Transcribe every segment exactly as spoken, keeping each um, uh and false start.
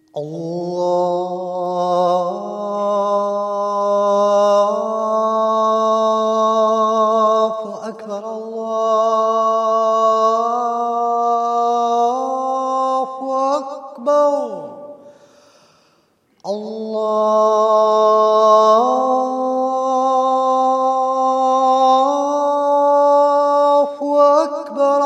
الله أكبر الله أكبر الله أكبر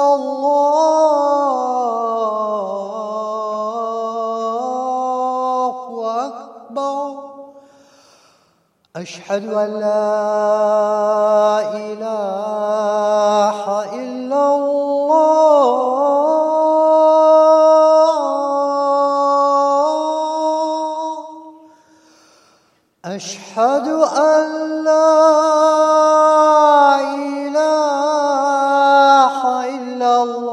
الله أكبر. أشهد أن لا إله إلا الله. أشهد أن لا إله إلا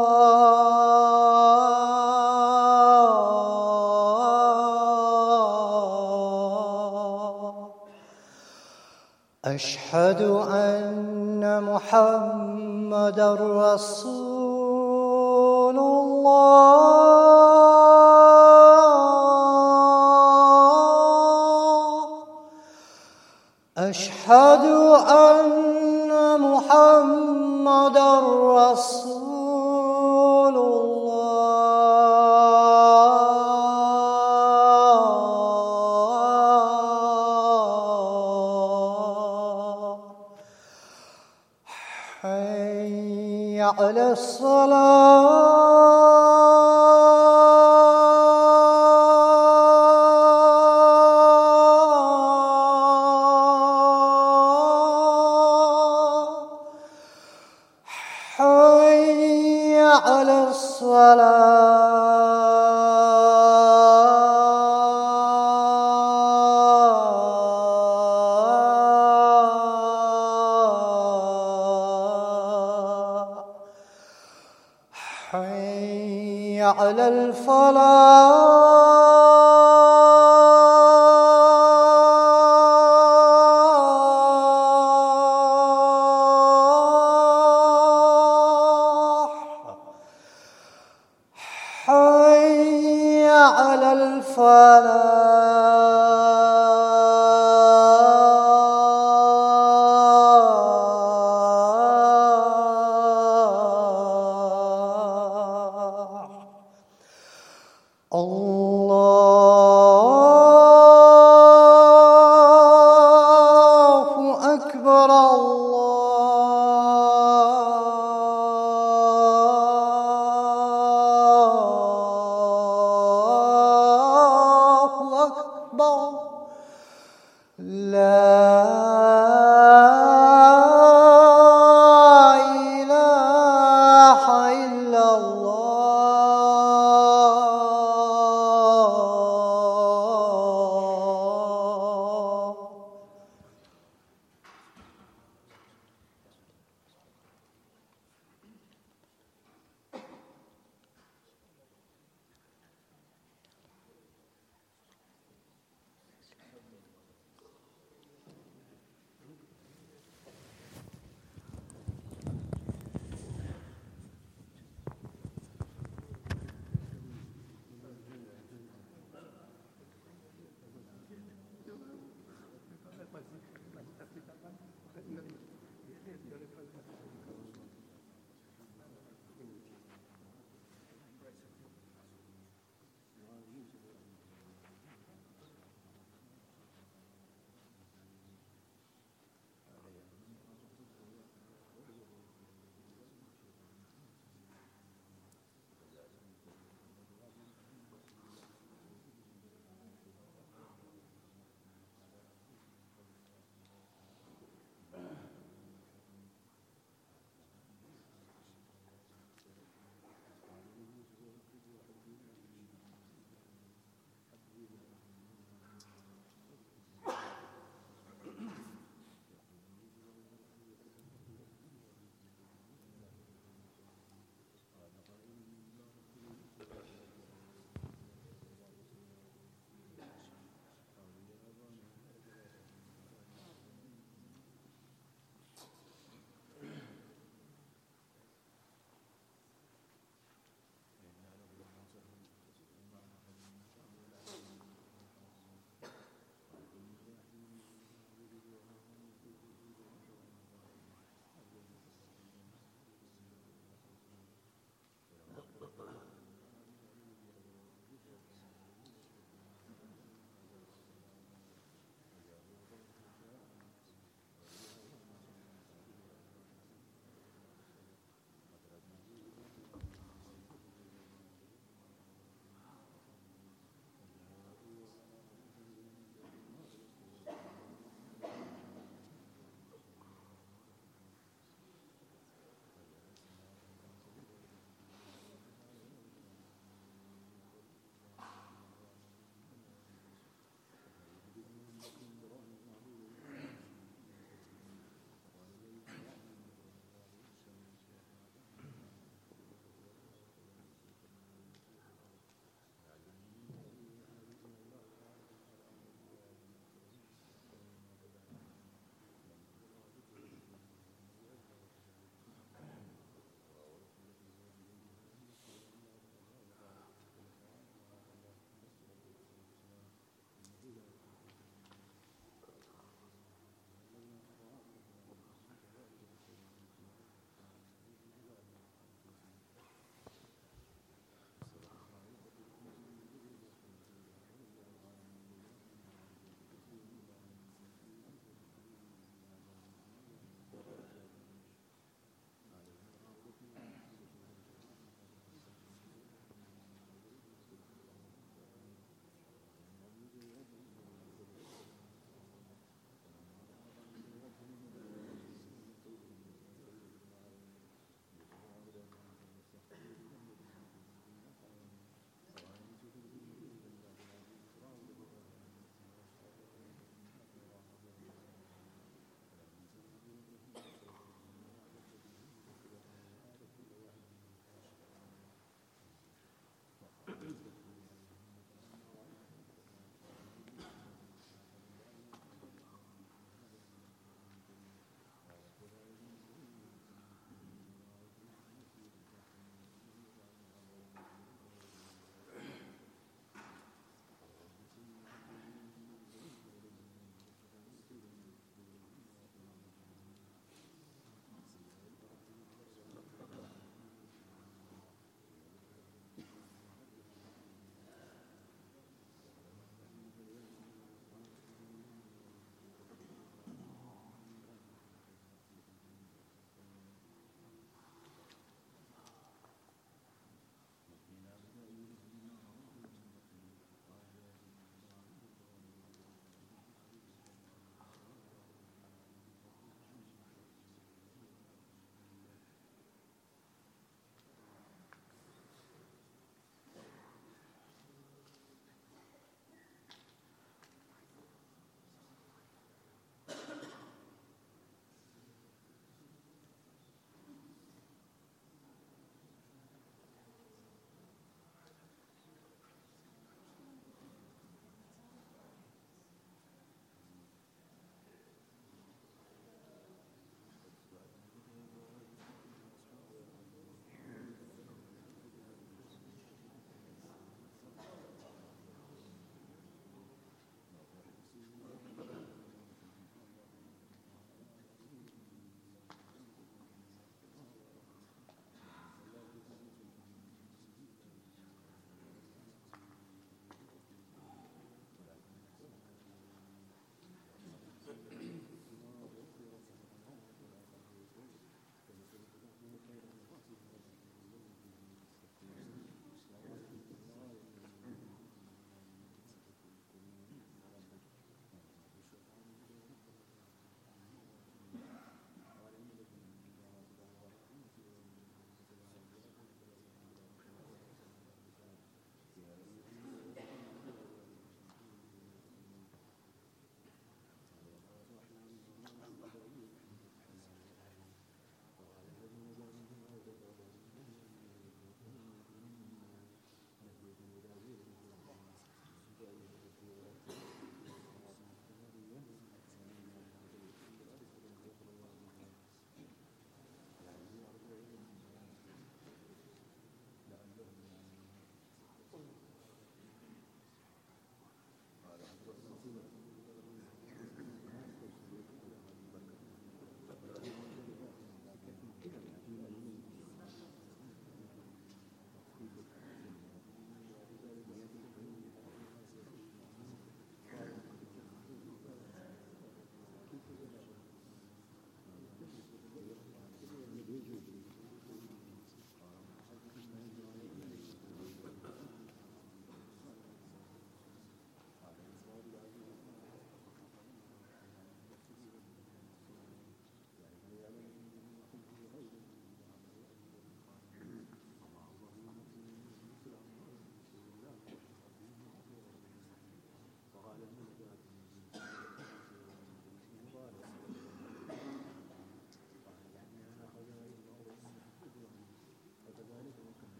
الله. أشهد أن محمدًا رسول الله. أشهد أن محمدًا رسول الله. حي على الصلاة. حي على الصلاة. حي على الفلاح. حي على الفلاح. الله أكبر الله أكبر.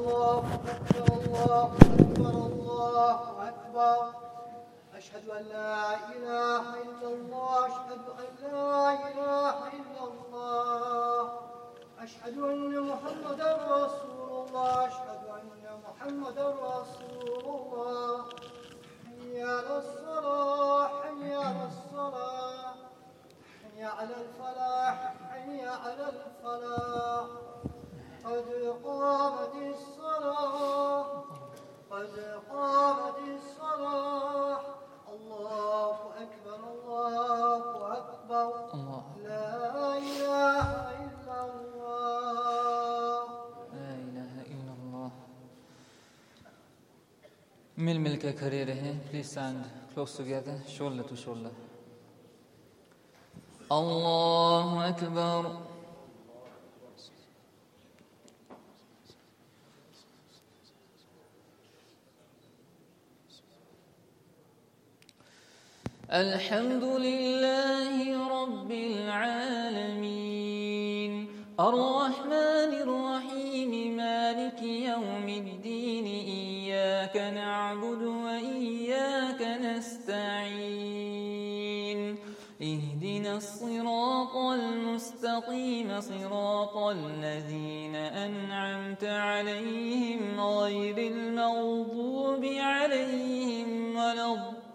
الله أكبر الله أكبر الله أكبر أشهد أن لا إله إلا الله أشهد أن لا إله إلا الله أشهد أن محمدا رسول الله أشهد أن محمدا رسول الله حي على الصلاة حي على الصلاة حي على الفلاح حي على الفلاح قد قامت الصلاة قد قامت الصلاة الله أكبر الله أكبر الله. لا إله إلا الله لا إله إلا الله. मिल मिल के खड़े रहें. Please stand close together, shoulder to shoulder. Allahu Akbar. الحمد لله رب العالمين الرحمن الرحيم مالك يوم الدين إياك نعبد وإياك نستعين اهدنا الصراط المستقيم صراط الذين أنعمت عليهم غير المغضوب عليهم ولا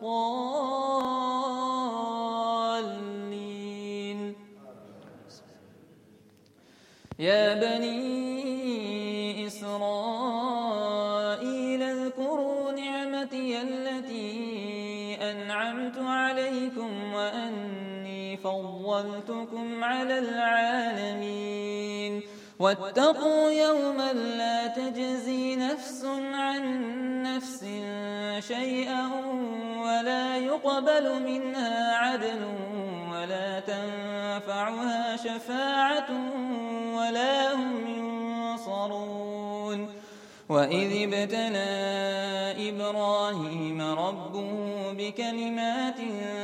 الضالين يا بني إسرائيل اذكروا نعمتي التي أنعمت عليكم وأني فضلتكم على العالمين واتقوا يوما لا تجزي نفس عن نفس شيئا ولا يقبل منها عدل ولا تنفعها شفاعة ولا هم ينصرون وإذ ابتلى إبراهيم ربه بكلمات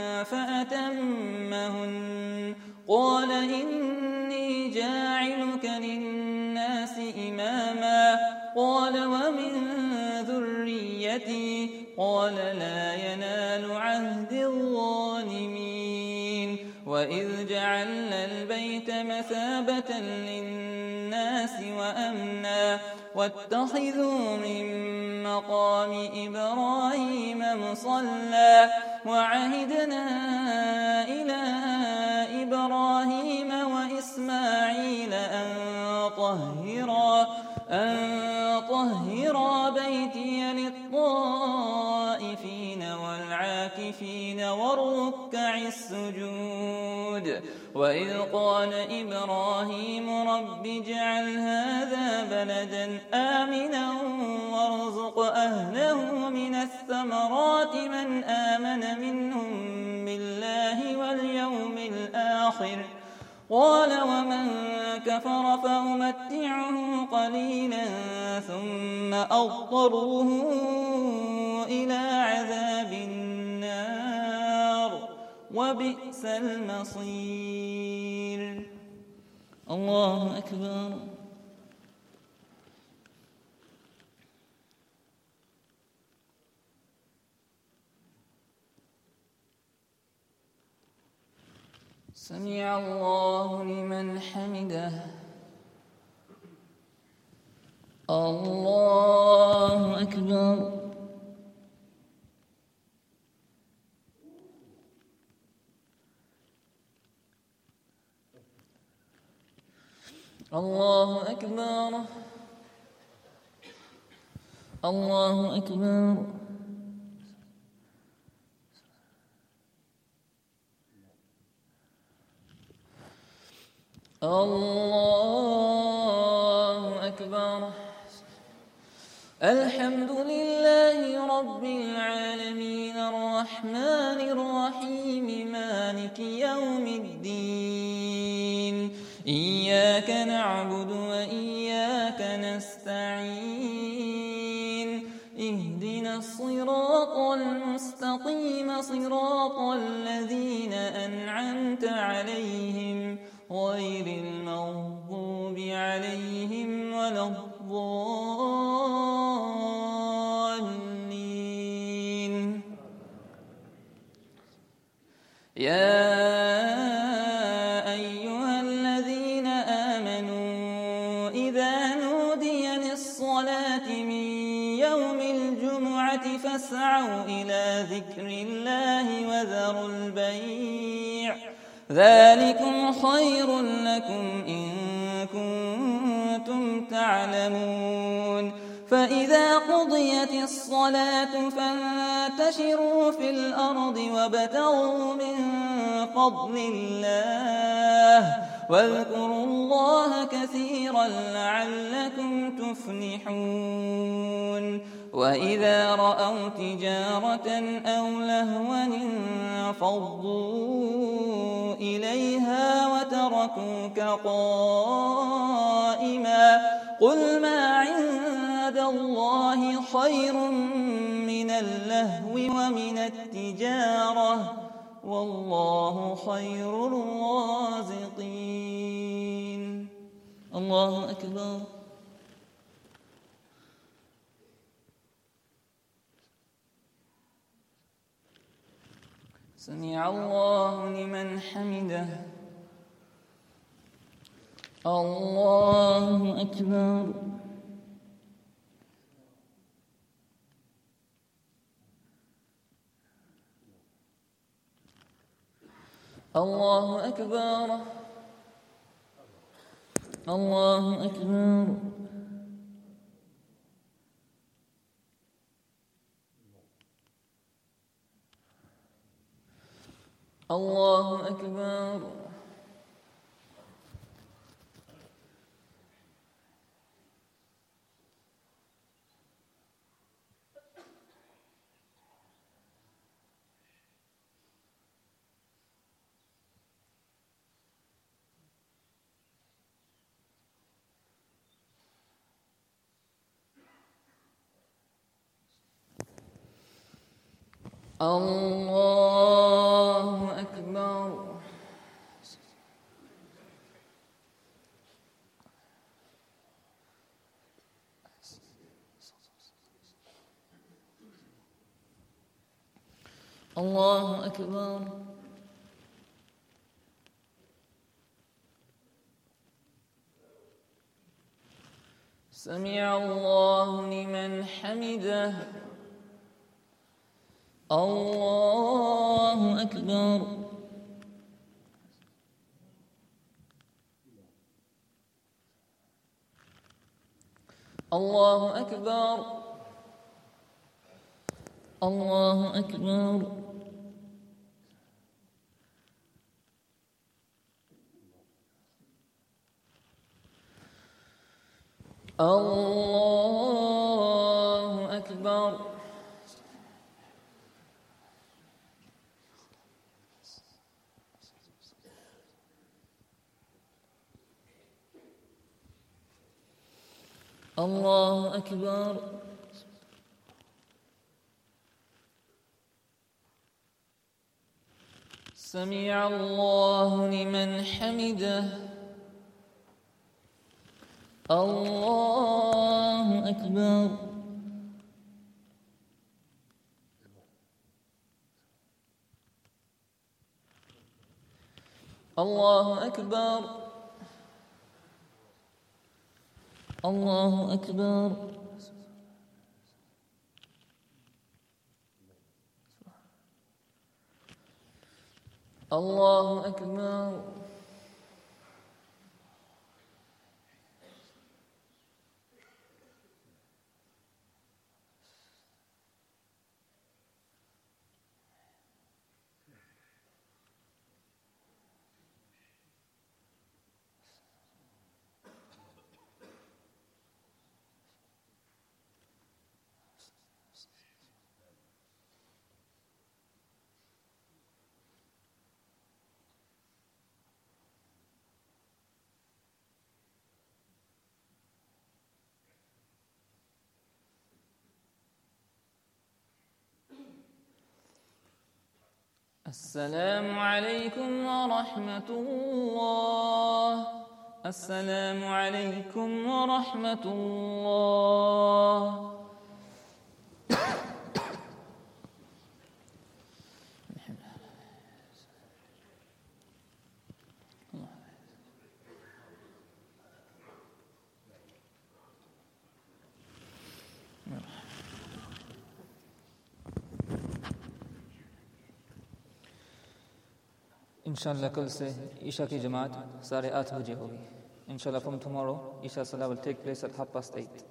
فأتمهن قال إني جاعلك للناس إماما قال ومن ذريتي قال لا ينال عهد الظالمين وإذ جعلنا البيت مثابة للناس وأمنا واتخذوا من مقام إبراهيم مصلى وعهدنا إلى إبراهيم وإسماعيل أن طهرا أن طهرا بيتي للطائفين والعاكفين والركع السجود وإذ قال إبراهيم رب اجعل هذا بلدا آمنا وارزق أهله من الثمرات من آمن منهم بالله واليوم الآخر قال ومن كفر فأمتعه قليلا ثم أضطره إلى عذاب النار وبئس المصير. الله أكبر. سمع الله لمن حمده. الله أكبر. الله أكبر. الله أكبر. الله أكبر. الحمد لله رب العالمين الرحمن الرحيم مالك يوم الدين إياك نعبد وإياك نستعين اهدنا الصراط المستقيم صراط الذين أنعمت عليهم غير المغضوب عليهم ولا الضالين يا أيها الذين آمنوا إذا نودي للصلاة من يوم الجمعة فاسعوا إلى ذكر الله وذروا البيع ذلكم خير لكم إن كنتم تعلمون فإذا قضيت الصلاة فانتشروا في الأرض وابتغوا من فضل الله واذكروا الله كثيرا لعلكم تفلحون وإذا رأوا تجارة أو لهوا انفضوا إليها وتركوك قائما قل ما عند الله خير من اللهو ومن التجارة والله خير الرازقين. الله أكبر. سمع الله لمن حمده. الله أكبر. الله أكبر. الله أكبر. الله أكبر. الله أكبر. الله أكبر. سمع الله لمن حمده. الله أكبر. الله أكبر. الله أكبر. الله أكبر. الله أكبر. سمع الله لمن حمده. الله أكبر. الله أكبر. الله أكبر. الله أكبر. السلام عليكم ورحمة الله. السلام عليكم ورحمة الله. انشاءاللہ کل سے عشاء کی جماعت ساڑھے آٹھ بجے ہوگی. Inshallah from tomorrow, Isha Salah will take place at half past eight.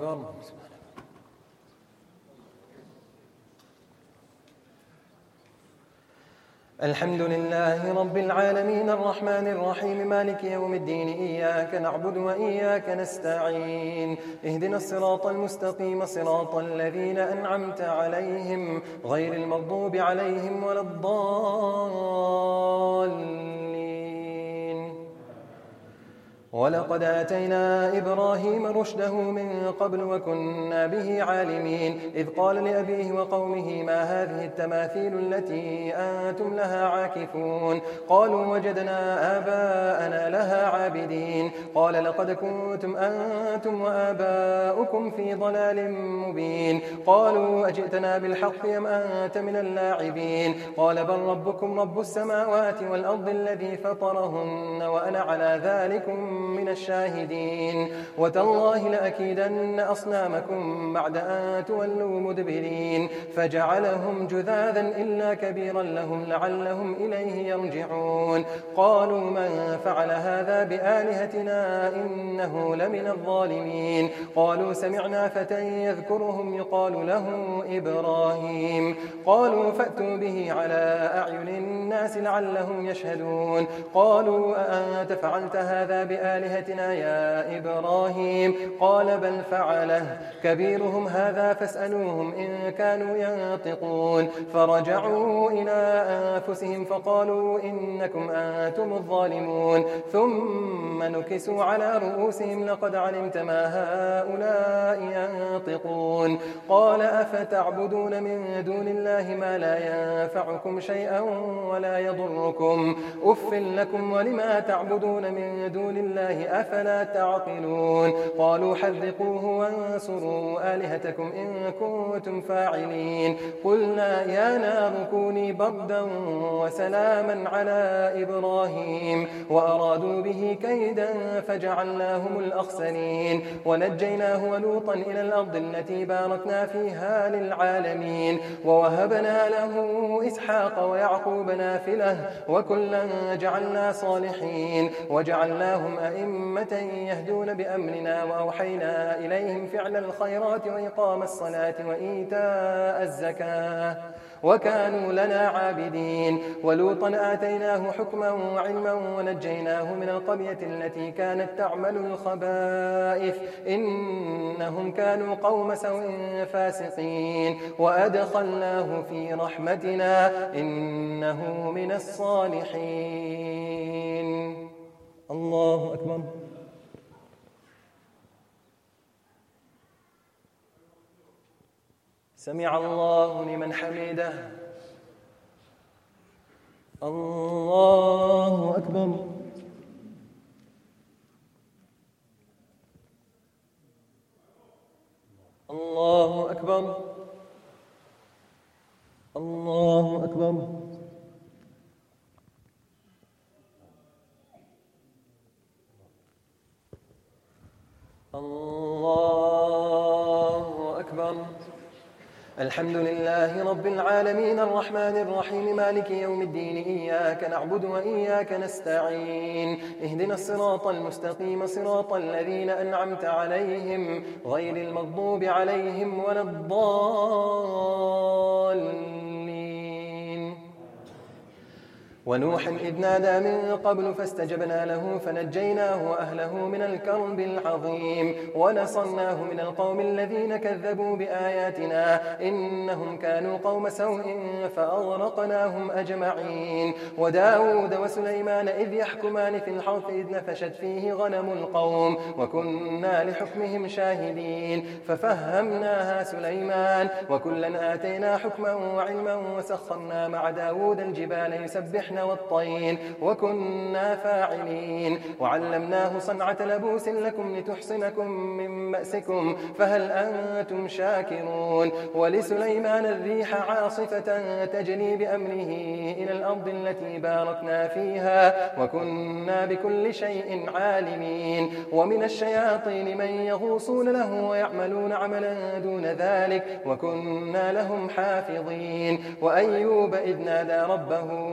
أكبر. الحمد لله رب العالمين الرحمن الرحيم مالك يوم الدين إياك نعبد وإياك نستعين اهدنا الصراط المستقيم صراط الذين أنعمت عليهم غير المغضوب عليهم ولا الضالين. ولقد آتينا إبراهيم رشده من قبل وكنا به عالمين إذ قال لأبيه وقومه ما هذه التماثيل التي أنتم لها عاكفون قالوا وجدنا آباءنا لها عابدين قال لقد كنتم أنتم وآباؤكم في ضلال مبين قالوا أجئتنا بالحق أم أنت من اللاعبين قال بل ربكم رب السماوات والأرض الذي فطرهن وأنا على ذلكم من الشاهدين وتالله لأكيدن أصنامكم بعد أن تولوا مدبرين فجعلهم جذاذا إلا كبيرا لهم لعلهم إليه يرجعون قالوا من فعل هذا بآلهتنا إنه لمن الظالمين قالوا سمعنا فتى يذكرهم يقال له إبراهيم قالوا فأتوا به على أعين الناس لعلهم يشهدون قالوا أأنت فعلت هذا بآلهتنا يا إبراهيم قال بل فعله كبيرهم هذا فاسألوهم إن كانوا ينطقون فرجعوا إلى أنفسهم فقالوا إنكم أنتم الظالمون ثم نكسوا على رؤوسهم لقد علمت ما هؤلاء ينطقون قال أفتعبدون من دون الله ما لا ينفعكم شيئا ولا يضركم أف لكم ولما تعبدون من دون الله أفلا تعقلون قالوا حرقوه وانصروا آلهتكم إن كنتم فاعلين قلنا يا نار كوني بردا وسلاما على إبراهيم وأرادوا به كيدا فجعلناهم الأخسرين ونجيناه ولوطا إلى الأرض التي باركنا فيها للعالمين ووهبنا له إسحاق ويعقوب نافلة وكلا جعلنا صالحين وجعلناهم أئمة يهدون بأمرنا وأوحينا إليهم فعل الخيرات وإقام الصلاة وإيتاء الزكاة وكانوا لنا عابدين ولوطا آتيناه حكما وعلما ونجيناه من القرية التي كانت تعمل الخبائث إنهم كانوا قوم سوء فاسقين وأدخلناه في رحمتنا إنه من الصالحين. الله أكبر. سمع الله لمن حمده. الله أكبر. الله أكبر. الله أكبر. الله أكبر. الحمد لله رب العالمين الرحمن الرحيم مالك يوم الدين إياك نعبد وإياك نستعين اهدنا الصراط المستقيم صراط الذين أنعمت عليهم غير المغضوب عليهم ولا الضالين. ونوحا إذ نادى من قبل فاستجبنا له فنجيناه وأهله من الكرب العظيم ونصرناه من القوم الذين كذبوا بآياتنا إنهم كانوا قوم سوء فأغرقناهم أجمعين. وداود وسليمان إذ يحكمان في الحرث إذ نفشت فيه غنم القوم وكنا لحكمهم شاهدين ففهمناها سليمان وكلا آتينا حكما وعلما وسخرنا مع داود الجبال يسبحن والطين وكنا فاعلين وعلمناه صنعة لبوس لكم لتحصنكم من بأسكم فهل أنتم شاكرون. ولسليمان الريح عاصفة تجري بأمره إلى الأرض التي باركنا فيها وكنا بكل شيء عالمين. ومن الشياطين من يغوصون له ويعملون عملا دون ذلك وكنا لهم حافظين. وأيوب إذ نادى ربه أن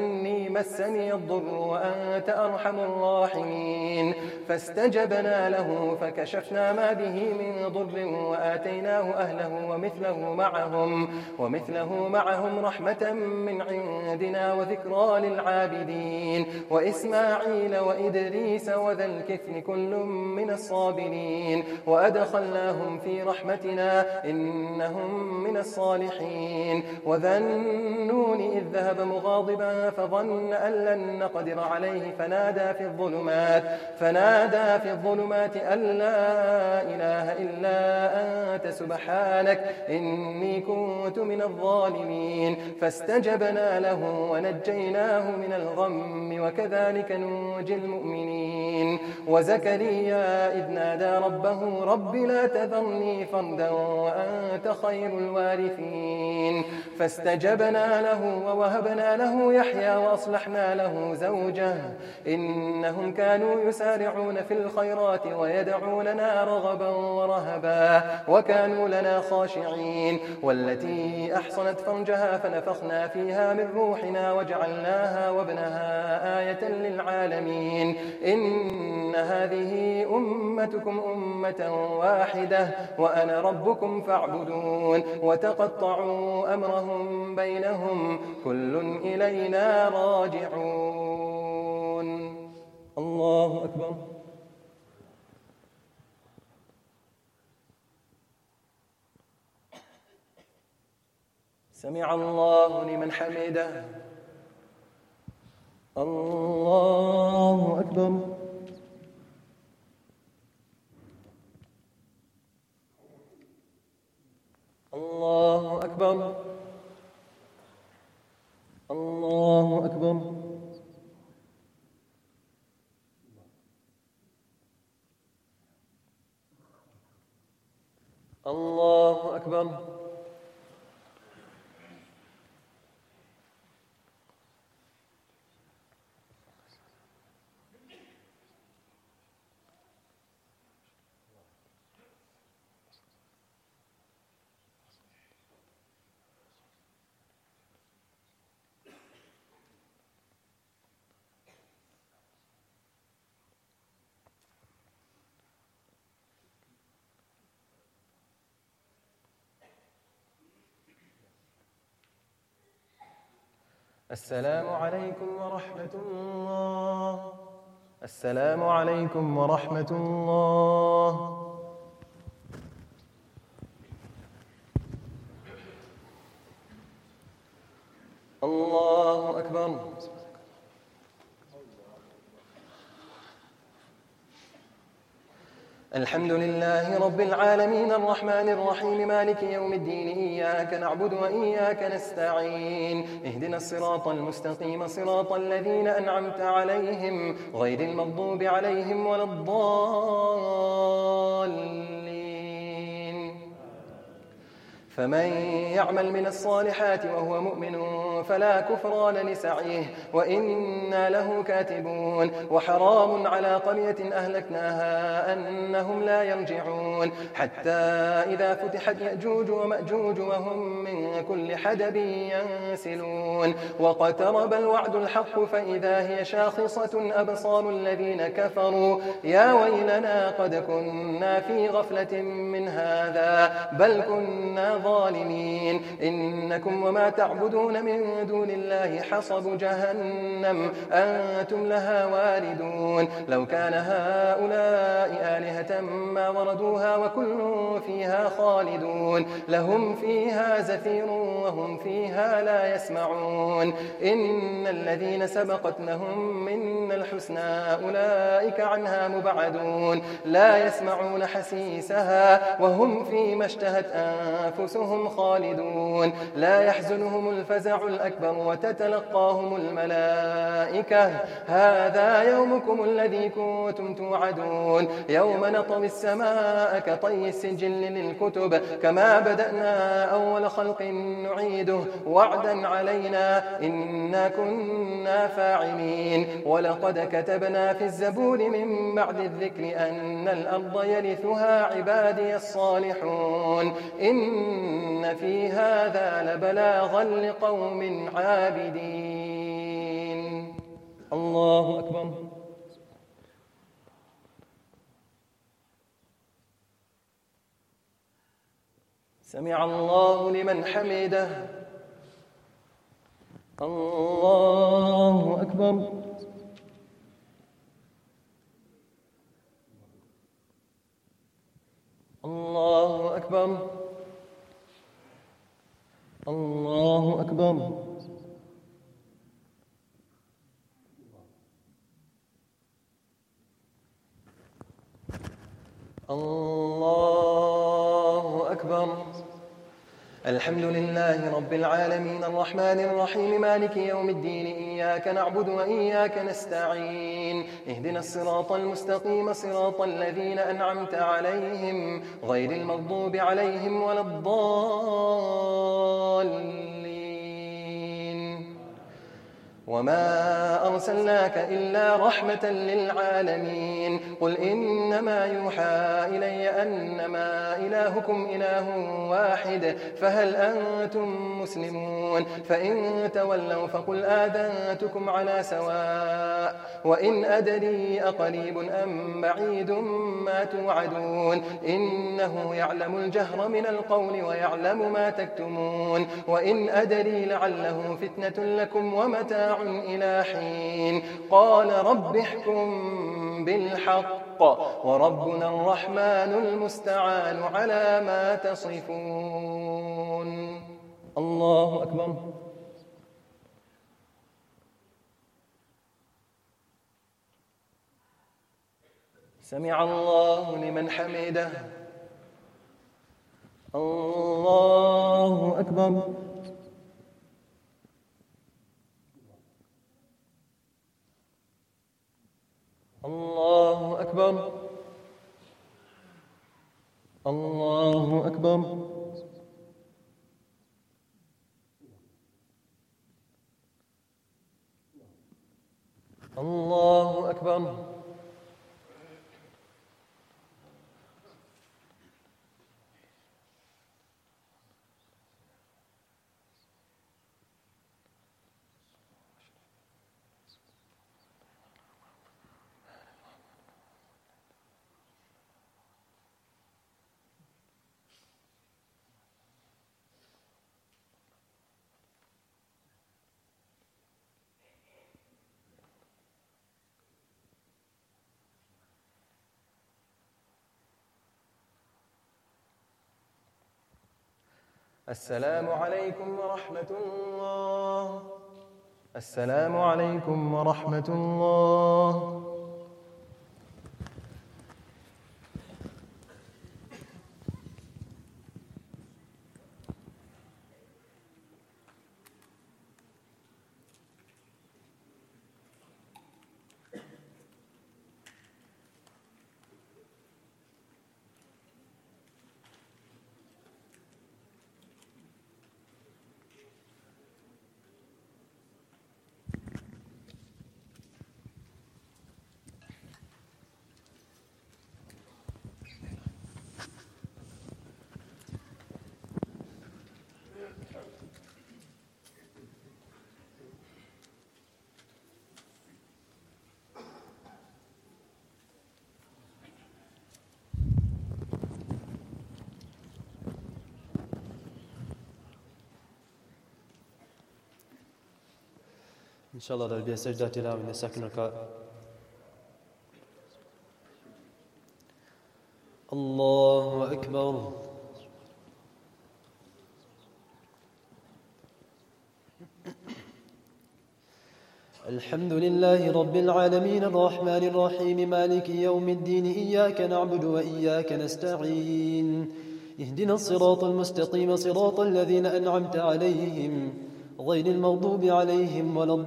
إني مسني الضر وأنت أرحم الراحمين. فاستجبنا له فكشفنا ما به من ضر وآتيناه أهله ومثله معهم, ومثله معهم رحمة من عندنا وذكرى للعابدين. وإسماعيل وإدريس وذا الكفل كل من الصابرين وأدخلناهم في رحمتنا إنهم من الصالحين. وذا النون إذ ذهب مغاضبا فظن أن لن نقدر عليه فنادى في الظلمات فنادى في الظلمات أن لا إله إلا أنت سبحانك إني كنت من الظالمين. فاستجبنا له ونجيناه من الغم وكذلك ننجي المؤمنين. وزكريا إذ نادى ربه رب لا تذرني فردا وأنت خير الوارثين. فاستجبنا له ووهبنا له يحيى وأصلحنا له زوجه إنهم كانوا يسارعون في الخيرات ويدعوننا رغبا ورهبا وكانوا لنا خاشعين. والتي أحصنت فرجها فنفخنا فيها من روحنا وجعلناها وابنها آية للعالمين. إن هذه أمتكم أمة واحدة وأنا ربكم فاعبدون. وتقطعوا أمرهم بينهم كل إلينا راجعون. الله أكبر. سمع الله لمن حمده. الله أكبر. الله أكبر. الله أكبر. الله أكبر. السلام عليكم ورحمة الله. السلام عليكم ورحمة الله. الله أكبر. الحمد لله رب العالمين الرحمن الرحيم مالك يوم الدين إياك نعبد وإياك نستعين اهدنا الصراط المستقيم صراط الذين أنعمت عليهم غير المغضوب عليهم ولا الضالين. فمن يعمل من الصالحات وهو مؤمن فلا كفران لسعيه وإنا له كاتبون. وحرام على قرية أهلكناها أنهم لا يرجعون حتى إذا فتحت يأجوج ومأجوج وهم من كل حدب ينسلون. واقترب الوعد الحق فإذا هي شاخصة أبصار الذين كفروا يا ويلنا قد كنا في غفلة من هذا بل كنا ظالمين. إنكم وما تعبدون من دون الله حصب جهنم أنتم لها واردون. لو كان هؤلاء آلهة ما وردوها وكل فيها خالدون لهم فيها زفير وهم فيها لا يسمعون. إن الذين سبقت لهم من الحسنى أولئك عنها مبعدون لا يسمعون حسيسها وهم فيما اشتهت أنفسهم خالدون. لا يحزنهم الفزع الأكبر وتتلقاهم الملائكة هذا يومكم الذي كنتم توعدون. يوم نطوي السماء كطي السجل للكتب كما بدأنا أول خلق نعيده وعدا علينا إنا كنا فاعلين. ولقد كتبنا في الزبور من بعد الذكر أن الأرض يرثها عبادي الصالحون. إن في هذا لبلاغا لقوم عابدين. الله أكبر. سمع الله لمن حمده. الله أكبر. الله أكبر. الله أكبر. الله أكبر. الحمد لله رب العالمين الرحمن الرحيم مالك يوم الدين إياك نعبد وإياك نستعين اهدنا الصراط المستقيم صراط الذين أنعمت عليهم غير المغضوب عليهم ولا الضالين. وما أرسلناك إلا رحمة للعالمين. قل إنما يوحى إلي أنما إلهكم إله واحد فهل أنتم مسلمون؟ فإن تولوا فقل آذنتكم على سواء وإن أدري أقريب أم بعيد ما توعدون إنه يعلم الجهر من القول ويعلم ما تكتمون. وإن أدري لعله فتنة لكم ومتاع إلى حين. قال رب احكم بالحق وربنا الرحمن المستعان على ما تصفون. الله أكبر. سمع الله لمن حمده. الله أكبر. الله أكبر. الله أكبر. الله أكبر. السلام عليكم ورحمة الله. السلام عليكم ورحمة الله. إن شاء الله نلبي سجدة تلاوة من ساكن الركاء. الله أكبر. الحمد لله رب العالمين الرحمن الرحيم مالك يوم الدين إياك نعبد وإياك نستعين اهدنا الصراط المستقيم صراط الذين أنعمت عليهم غير المغضوب عليهم ولا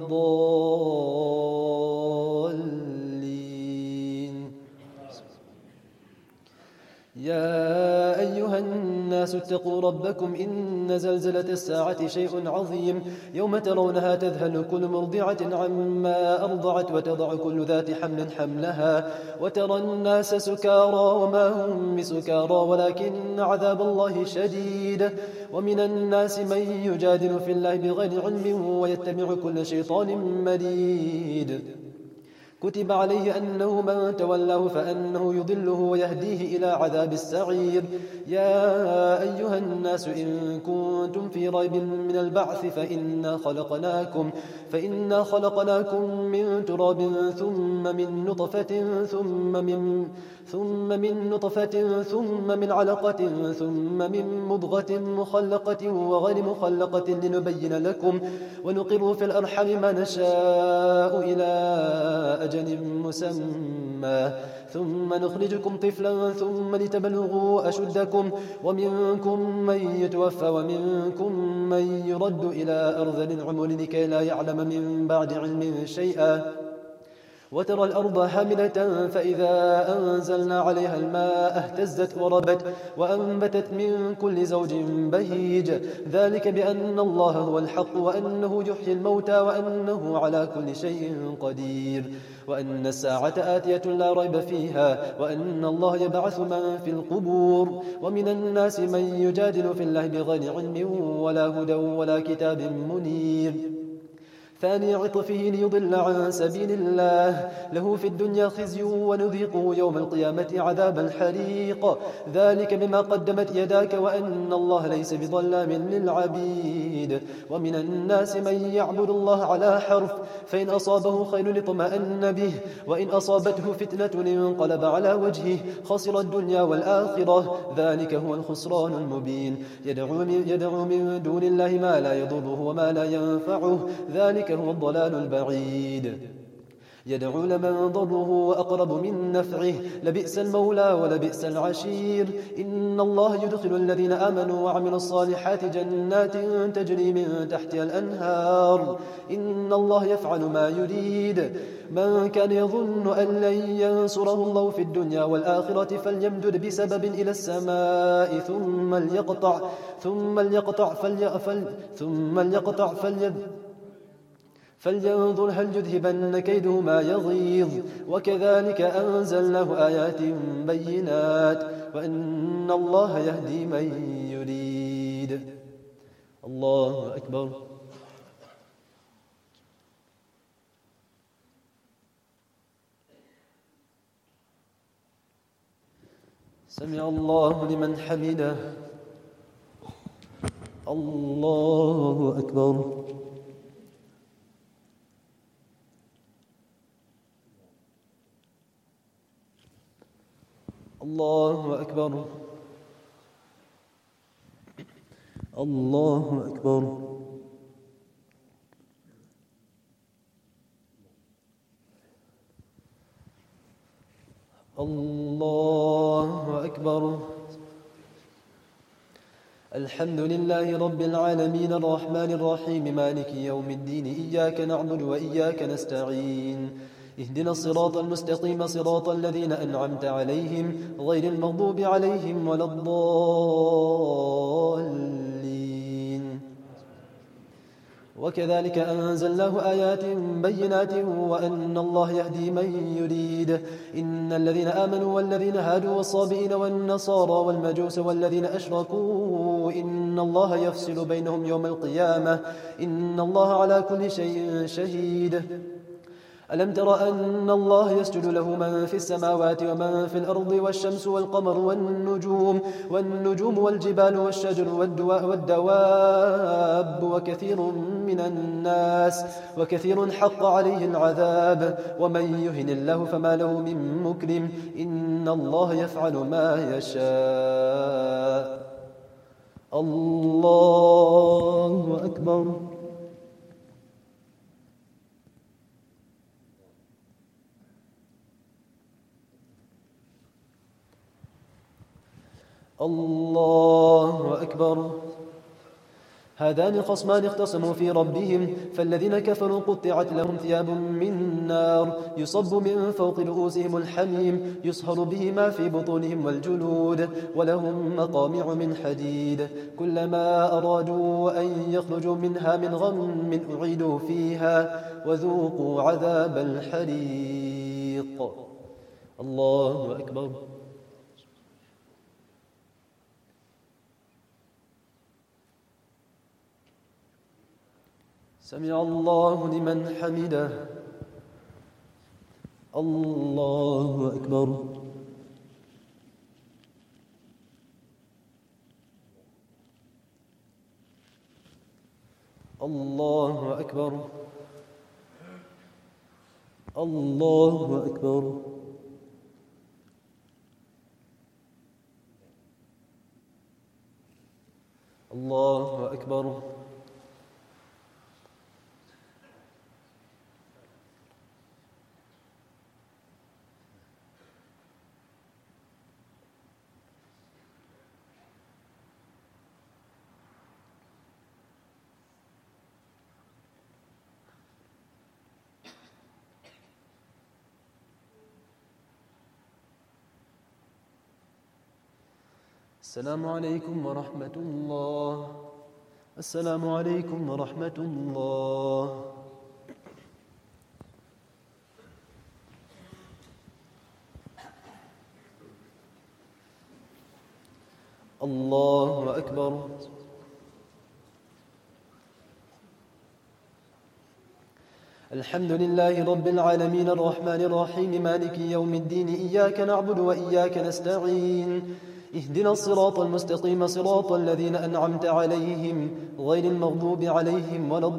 الضالين. يا أيها الناس اتقوا ربكم إن زلزلة الساعة شيء عظيم يوم ترونها تذهل كل مرضعة عما أرضعت وتضع كل ذات حمل حملها وترى الناس سكارى وما هم بسكارى ولكن عذاب الله شديد. ومن الناس من يجادل في الله بغير علم ويتبع كل شيطان مريد. كتب عليه أنه من تولاه فأنه يضله ويهديه إلى عذاب السعير. يا أيها الناس إن كنتم في ريب من البعث فإنا خلقناكم, فإنا خلقناكم من تراب ثم من نطفة ثم من, ثم من نطفة ثم من علقة ثم من مضغة مخلقة وغير مخلقة لنبين لكم ونقر في الأرحام ما نشاء إلى أجل مسمى ثم نخرجكم طفلا ثم لتبلغوا أشدكم ومنكم من يتوفى ومنكم من يرد إلى أرذل العمر لكي لا يعلم من بعد علم شيئا. وترى الأرض هاملة فإذا أنزلنا عليها الماء اهتزت وربت وأنبتت من كل زوج بهيج ذلك بأن الله هو الحق وأنه يحيي الموتى وأنه على كل شيء قدير وأن الساعة آتية لا ريب فيها وأن الله يبعث من في القبور. ومن الناس من يجادل في الله بغير علم ولا هدى ولا كتاب منير ثاني عطفه ليضل عن سبيل الله له في الدنيا خزي ونذيقه يوم القيامة عذاب الحريق ذلك بما قدمت يداك وأن الله ليس بظلام للعبيد. ومن الناس من يعبد الله على حرف فإن أصابه خير اطمأن به وإن أصابته فتنة انقلب على وجهه خسر الدنيا والآخرة ذلك هو الخسران المبين. يدعو من, يدعو من دون الله ما لا يضره وما لا ينفعه ذلك هو الضلال البعيد. يدعو لمن ضره أقرب من نفعه لبئس المولى ولبئس العشير. إن الله يدخل الذين آمنوا وعملوا الصالحات جنات تجري من تحتها الأنهار إن الله يفعل ما يريد. من كان يظن أن لن ينصره الله في الدنيا والآخرة فليمدد بسبب إلى السماء ثم ليقطع ثم ليقطع فليأفل ثم ليقطع فليب فلينظر هل يذهبن كيده ما يغيظ. وكذلك أنزلناه آيات بينات وأن الله يهدي من يريد. الله أكبر. سمع الله لمن حمده. الله أكبر. الله أكبر. الله أكبر. الله أكبر. الحمد لله رب العالمين الرحمن الرحيم مالك يوم الدين إياك نعبد وإياك نستعين اهدنا الصراط المستقيم صراط الذين أنعمت عليهم غير المغضوب عليهم ولا الضالين. وكذلك أنزلناه آيات بينات وأن الله يهدي من يريد. إن الذين آمنوا والذين هادوا والصابئين والنصارى والمجوس والذين أشركوا إن الله يفصل بينهم يوم القيامة إن الله على كل شيء شهيد. ألم تر أن الله يسجد له من في السماوات ومن في الأرض والشمس والقمر والنجوم والنجوم والجبال والشجر والدواب وكثير من الناس وكثير حق عليه العذاب ومن يهن الله فما له من مكرم إن الله يفعل ما يشاء. الله أكبر. الله أكبر. هذان خصمان اختصموا في ربهم فالذين كفروا قطعت لهم ثياب من نار يصب من فوق رؤوسهم الحميم يصهر به ما في بطونهم والجلود ولهم مقامع من حديد كلما أرادوا أن يخرجوا منها من غم أعيدوا فيها وذوقوا عذاب الحريق. الله أكبر. سمع الله لمن حمده. الله أكبر. الله أكبر. الله أكبر. الله أكبر. السلام عليكم ورحمة الله. السلام عليكم ورحمة الله. الله أكبر. الحمد لله رب العالمين الرحمن الرحيم مالك يوم الدين إياك نعبد وإياك نستعين اهدنا الصراط المستقيم صراط الذين أنعمت عليهم غير المغضوب عليهم ولا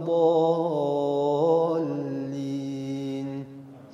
الضالين.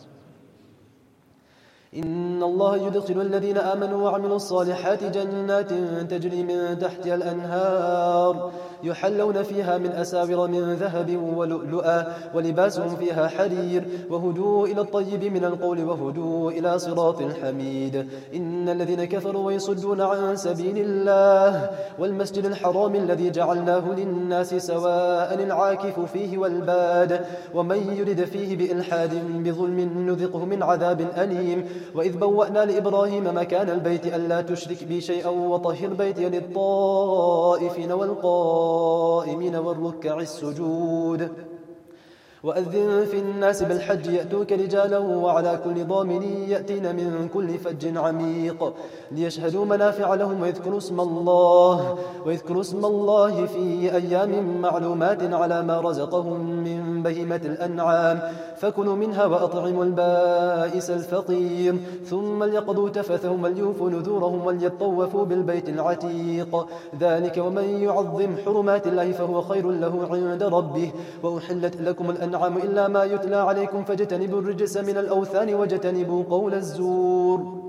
إن الله يدخل الذين آمنوا وعملوا الصالحات جنات تجري من تحتها الأنهار يحلون فيها من أساور من ذهب ولؤلؤا ولباسهم فيها حرير وهدوا إلى الطيب من القول وهدوا إلى صراط الحميد. إن الذين كفروا ويصدون عن سبيل الله والمسجد الحرام الذي جعلناه للناس سواء العاكف فيه والباد ومن يرد فيه بإلحاد بظلم نذقه من عذاب أليم. وإذ بوأنا لإبراهيم مكان البيت ألا تشرك بي شيئا وطهر بيتي للطائفين والقائمين والركع السجود. وأذن في الناس بالحج يأتوك رجالا وعلى كل ضامن يأتين من كل فج عميق ليشهدوا منافع لهم ويذكروا اسم الله ويذكروا اسم الله في أيام معلومات على ما رزقهم من بهيمة الأنعام فكلوا منها وأطعموا البائس الفقير ثم ليقضوا تفثهم وليوفوا نذورهم وليطوفوا بالبيت العتيق. ذلك ومن يعظم حرمات الله فهو خير له عند ربه. وأحلت لكم الأنعام إلا ما يتلى عليكم فاجتنبوا الرجس من الأوثان واجتنبوا قول الزور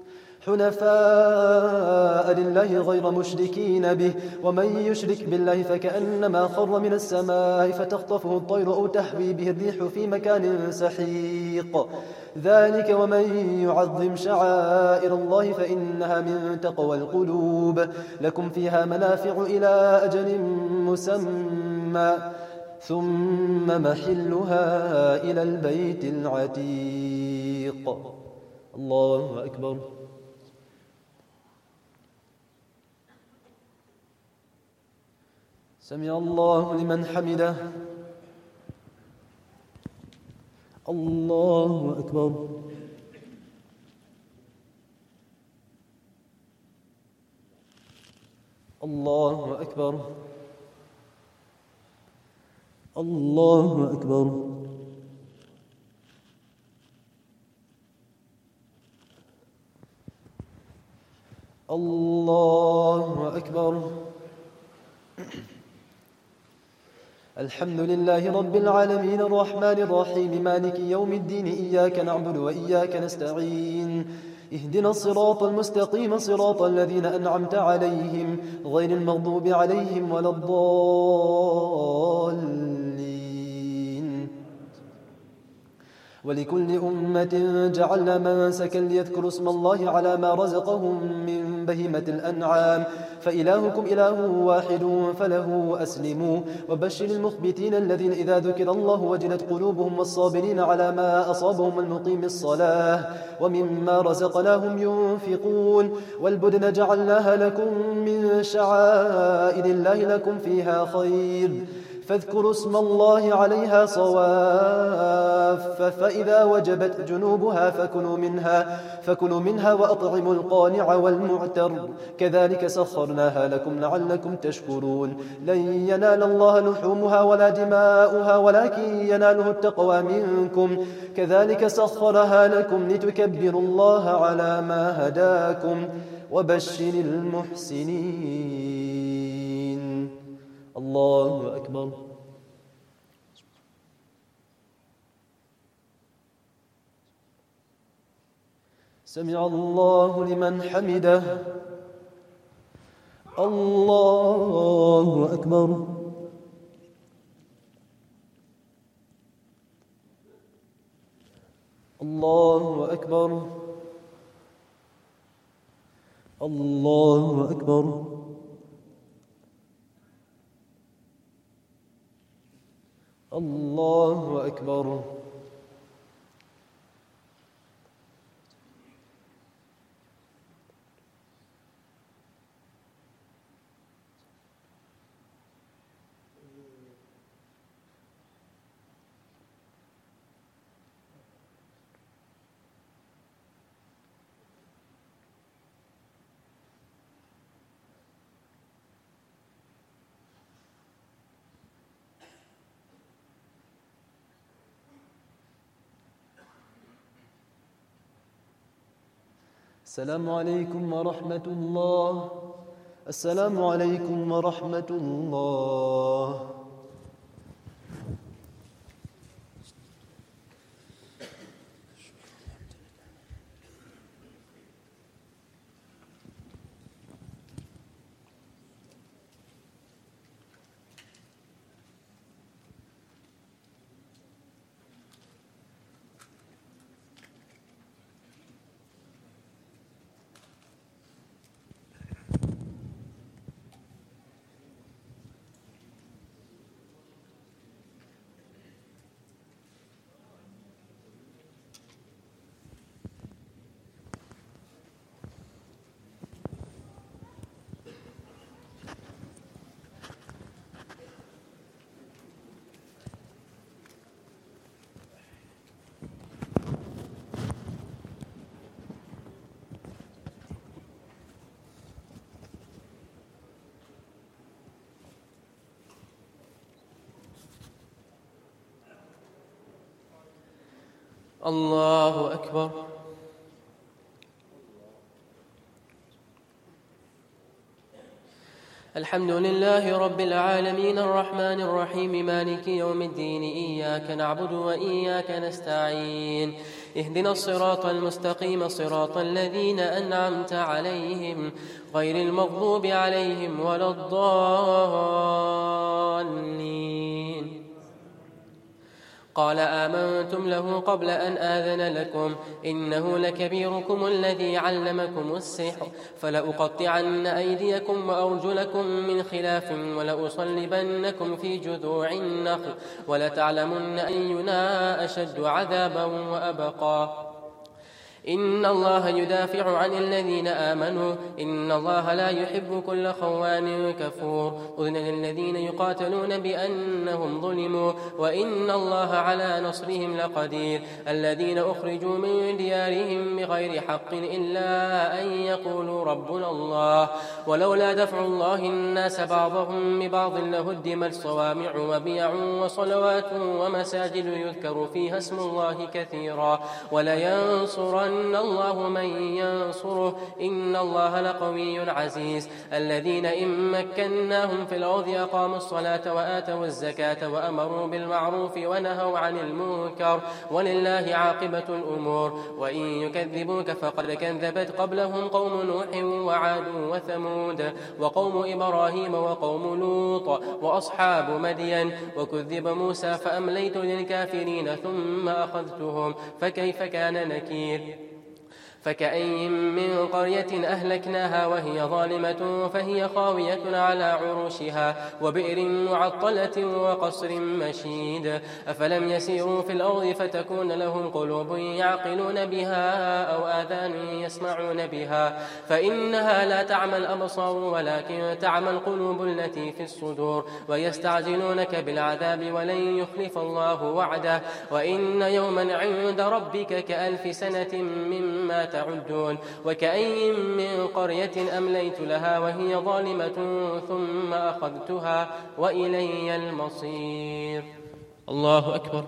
حنفاء لله غير مشركين به. ومن يشرك بالله فكأنما خر من السماء فتخطفه الطير أو تحوي به الريح في مكان سحيق. ذلك ومن يعظم شعائر الله فإنها من تقوى القلوب. لكم فيها منافع إلى أجل مسمى ثم محلها إلى البيت العتيق. الله أكبر. سمع الله لمن حمده. الله أكبر. الله أكبر. الله أكبر. الله أكبر. الحمد لله رب العالمين الرحمن الرحيم مالك يوم الدين إياك نعبد وإياك نستعين اهدنا الصراط المستقيم صراط الذين أنعمت عليهم غير المغضوب عليهم ولا الضالين. ولكل أمة جعلنا منسكا ليذكروا اسم الله على ما رزقهم من بهيمة الأنعام فإلهكم إله واحد فله أسلموا. وبشر المخبتين الذين إذا ذكر الله وجلت قلوبهم والصابرين على ما أصابهم المقيم الصلاة ومما رزقناهم ينفقون. والبدن جعلناها لكم من شعائر الله لكم فيها خير فاذكروا اسم الله عليها صواف فإذا وجبت جنوبها فكلوا منها, فكلوا منها وأطعموا القانع والمعتر كذلك سخرناها لكم لعلكم تشكرون لن ينال الله لحومها ولا دماؤها ولكن يناله التقوى منكم كذلك سخرها لكم لتكبروا الله على ما هداكم وبشر المحسنين. الله أكبر. سمع الله لمن حمده. الله أكبر. الله أكبر. الله أكبر. الله أكبر. السلام عليكم ورحمة الله. السلام عليكم ورحمة الله. الله أكبر. الحمد لله رب العالمين الرحمن الرحيم مالك يوم الدين إياك نعبد وإياك نستعين اهدنا الصراط المستقيم صراط الذين أنعمت عليهم غير المغضوب عليهم ولا الضالين. قال آمنتم له قبل أن آذن لكم إنه لكبيركم الذي علمكم السحر فلأقطعن أيديكم وأرجلكم من خلاف ولأصلبنكم في جذوع النخل ولتعلمن أينا أشد عذابا وأبقى. إن الله يدافع عن الذين آمنوا إن الله لا يحب كل خوان كفور. أذن للذين يقاتلون بأنهم ظلموا وإن الله على نصرهم لقدير. الذين أخرجوا من ديارهم بغير حق إلا أن يقولوا ربنا الله ولولا دفع الله الناس بعضهم ببعض لهدمت صوامع وبيع وصلوات ومساجد يذكر فيها اسم الله كثيرا ولينصرن إن الله من ينصره إن الله لقوي عزيز. الذين إن مكناهم في الأرض أقاموا الصلاة وآتوا الزكاة وأمروا بالمعروف ونهوا عن المنكر ولله عاقبة الأمور. وإن يكذبوك فقد كذبت قبلهم قوم نوح وعاد وثمود وقوم إبراهيم وقوم لوط وأصحاب مدين وكذب موسى فأمليت للكافرين ثم أخذتهم فكيف كان نكير. فكأي من قرية أهلكناها وهي ظالمة فهي خاوية على عروشها وبئر معطلة وقصر مشيد أفلم يسيروا في الأرض فتكون لهم قلوب يعقلون بها أو آذان يسمعون بها فإنها لا تعمى الأبصار ولكن تعمى القلوب التي في الصدور ويستعجلونك بالعذاب ولن يخلف الله وعده وإن يوما عند ربك كألف سنة مما تعدون وكأي من قرية أمليت لها وهي ظالمة ثم أخذتها وإلي المصير. الله أكبر.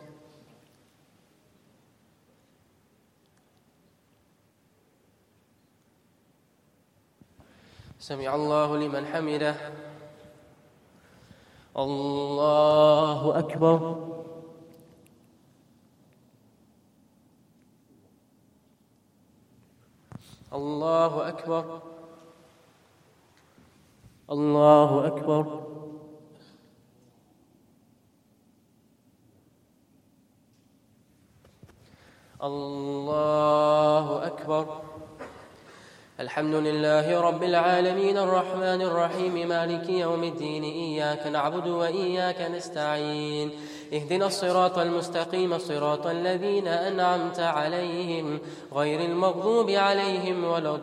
سمع الله لمن حمده. الله أكبر. الله أكبر. الله أكبر. الله أكبر. الحمد لله رب العالمين الرحمن الرحيم مالك يوم الدين إياك نعبد وإياك نستعين اهدنا الصراط المستقيم صراط الذين أنعمت عليهم غير المغضوب عليهم ولا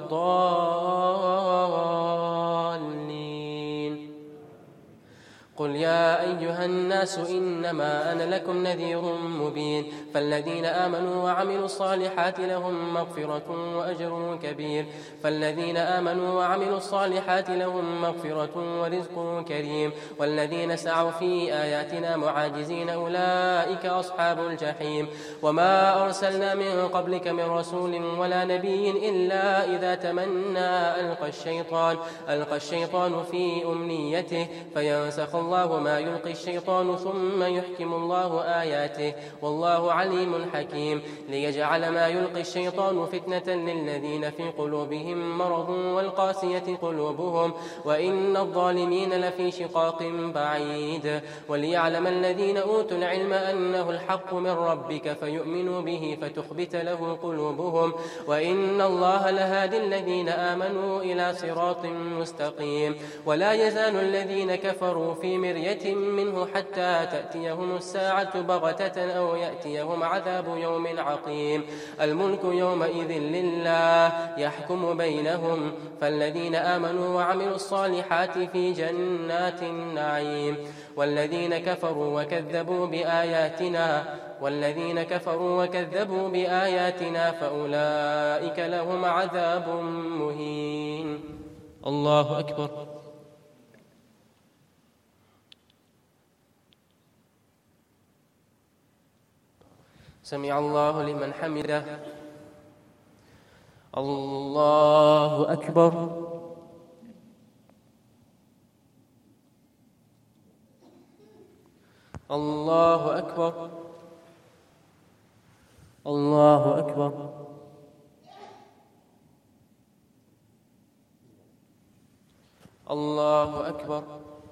الضالين. قل يا أيها الناس إنما أنا لكم نذير مبين فالذين آمنوا وعملوا الصالحات لهم مغفرة وأجر كبير فالذين آمنوا وعملوا الصالحات لهم مغفرة ورزق كريم والذين سعوا في آياتنا معاجزين أولئك أصحاب الجحيم. وما أرسلنا من قبلك من رسول ولا نبي إلا إذا تمنى ألقى الشيطان ألقى الشيطان في أمنيته فينسخ الله ما يلقي الشيطان ثم يحكم الله آياته والله عليم حكيم ليجعل ما يلقي الشيطان فتنة للذين في قلوبهم مرض والقاسية قلوبهم وإن الظالمين لفي شقاق بعيد وليعلم الذين أوتوا العلم أنه الحق من ربك فيؤمنوا به فتخبت له قلوبهم وإن الله لهادي الذين آمنوا إلى صراط مستقيم. ولا يزال الذين كفروا في مرية منه حتى تأتيهم الساعة بغتة أو يأتيهم عذاب يوم عقيم. الملك يومئذ لله يحكم بينهم فالذين آمنوا وعملوا الصالحات في جنات النعيم والذين كفروا وكذبوا بآياتنا والذين كفروا وكذبوا بآياتنا فأولئك لهم عذاب مهين. الله أكبر. سمع الله لمن حمده. الله أكبر. الله أكبر. الله أكبر. الله أكبر.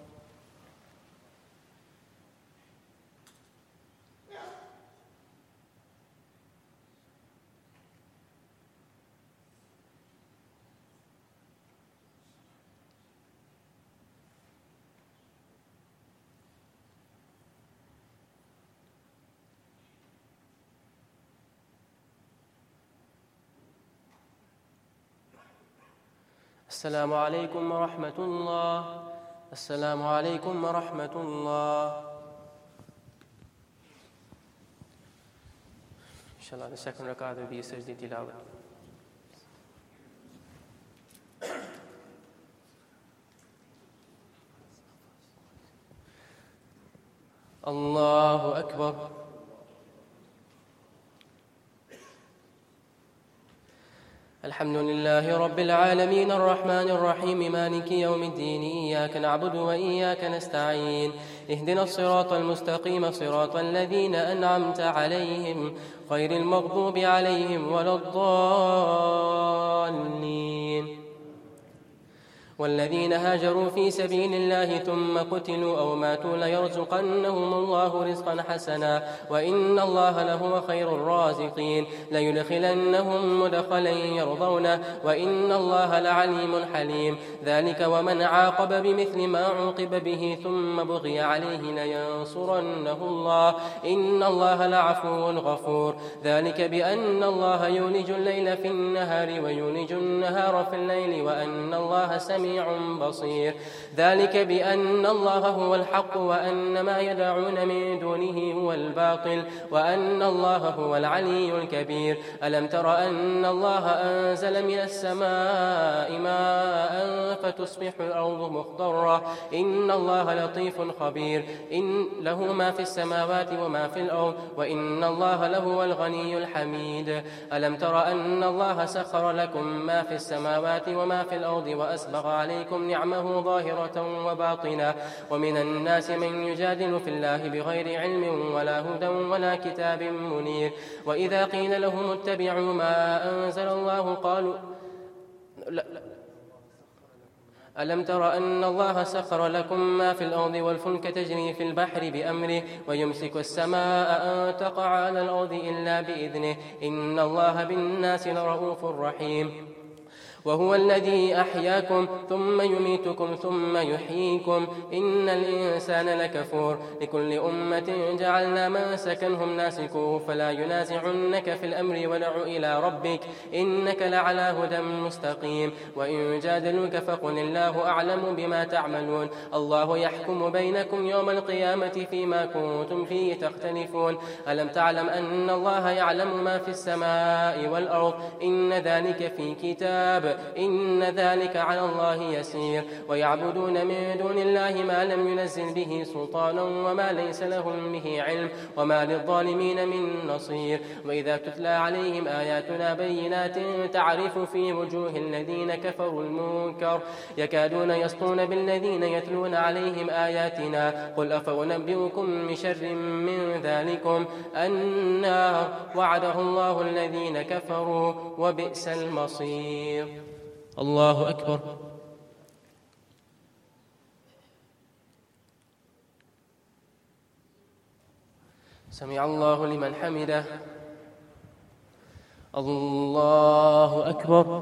السلام عليكم ورحمة الله. السلام عليكم ورحمة الله. Inshallah, the second rak'ah will be sajdi tilawat. Allahu Akbar. الحمد لله رب العالمين الرحمن الرحيم مالك يوم الدين إياك نعبد وإياك نستعين اهدنا الصراط المستقيم صراط الذين أنعمت عليهم غير المغضوب عليهم ولا الضالين. والذين هاجروا في سبيل الله ثم قتلوا أو ماتوا ليرزقنهم الله رزقا حسنا وإن الله لهو خير الرازقين ليدخلنهم مدخلا يرضونه وإن الله لعليم حليم ذلك ومن عاقب بمثل ما عوقب به ثم بغي عليه لينصرنه الله إن الله لعفو غفور ذلك بأن الله يولج الليل في النهار ويولج النهار في الليل وأن الله سميع بصير ذلك بأن الله هو الحق وأن ما يدعون من دونه هو الباطل وأن الله هو العلي الكبير ألم تر أن الله أنزل من السماء ماء فتصبح الأرض مخضرة إن الله لطيف خبير إن له ما في السماوات وما في الأرض وإن الله لهو الغني الحميد ألم تر أن الله سخر لكم ما في السماوات وما في الأرض وأسبغ عليكم نعمه ظاهرة وباطنة ومن الناس من يجادل في الله بغير علم ولا هدى ولا كتاب منير وإذا قيل لهم اتبعوا ما أنزل الله قالوا لا ألم تر أن الله سخر لكم ما في الأرض والفلك تجري في البحر بأمره ويمسك السماء أن تقع على الأرض إلا بإذنه إن الله بالناس لرؤوف رحيم وهو الذي أحياكم ثم يميتكم ثم يحييكم إن الإنسان لكفور لكل أمة جعلنا منسكا هم ناسكوه فلا ينازعنك في الأمر وادع إلى ربك إنك لعلى هدى مستقيم وإن جادلوك فقل الله أعلم بما تعملون الله يحكم بينكم يوم القيامة فيما كنتم فيه تختلفون ألم تعلم أن الله يعلم ما في السماء والأرض إن ذلك في كتاب إن ذلك على الله يسير ويعبدون من دون الله ما لم ينزل به سلطانا وما ليس لهم به علم وما للظالمين من نصير وإذا تتلى عليهم آياتنا بينات تعرف في وجوه الذين كفروا المنكر يكادون يسطون بالذين يتلون عليهم آياتنا قل أفأنبئكم بشر من ذلكم النار وعده الله الذين كفروا وبئس المصير الله أكبر سمع الله لمن حمده الله أكبر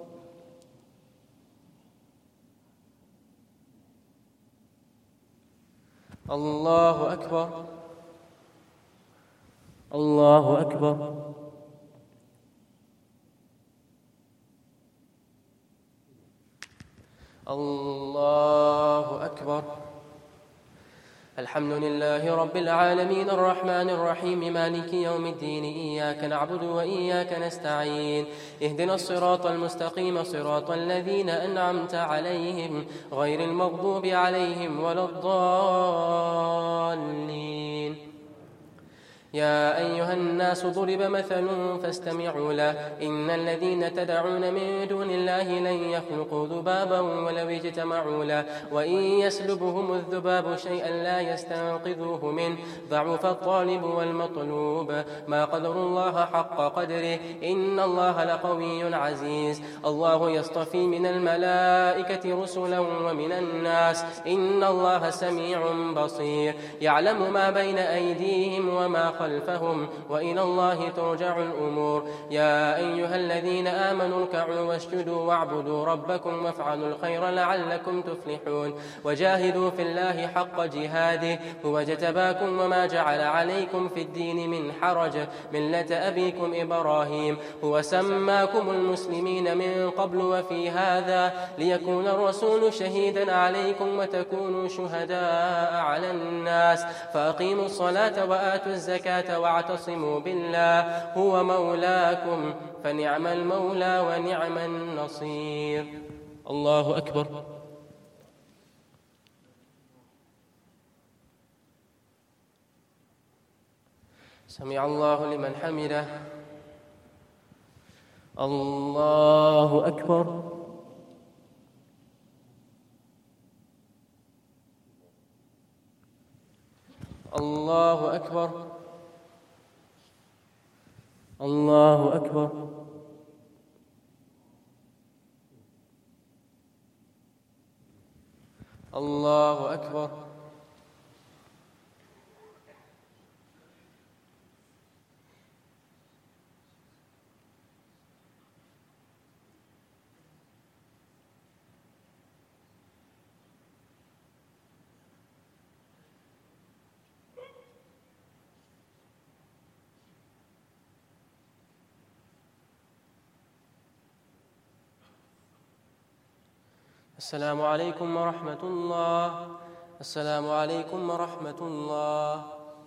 الله أكبر الله أكبر الله أكبر الحمد لله رب العالمين الرحمن الرحيم مالك يوم الدين إياك نعبد وإياك نستعين اهدنا الصراط المستقيم صراط الذين أنعمت عليهم غير المغضوب عليهم ولا الضالين يا أيها الناس ضرب مثل فاستمعوا له إن الذين تدعون من دون الله لن يخلقوا ذبابا ولو اجتمعوا له وإن يسلبهم الذباب شيئا لا يستنقذوه منه ضعف الطالب والمطلوب ما قدر الله حق قدره إن الله لقوي عزيز الله يصطفي من الملائكة رسلا ومن الناس إن الله سميع بصير يعلم ما بين أيديهم وما خلفهم وإلى الله ترجع الأمور يا أيها الذين آمنوا اركعوا واسجدوا واعبدوا ربكم وافعلوا الخير لعلكم تفلحون وجاهدوا في الله حق جهاده هو اجتباكم وما جعل عليكم في الدين من حرج ملة أبيكم إبراهيم هو سماكم المسلمين من قبل وفي هذا ليكون الرسول شهيدا عليكم وتكونوا شهداء على الناس فأقيموا الصلاة وآتوا الزكاة واعتصموا بالله هو مولاكم فنعم المولى ونعم النصير الله أكبر سمع الله لمن حمده الله أكبر الله أكبر الله أكبر الله أكبر. السلام عليكم ورحمة الله. السلام عليكم ورحمة الله.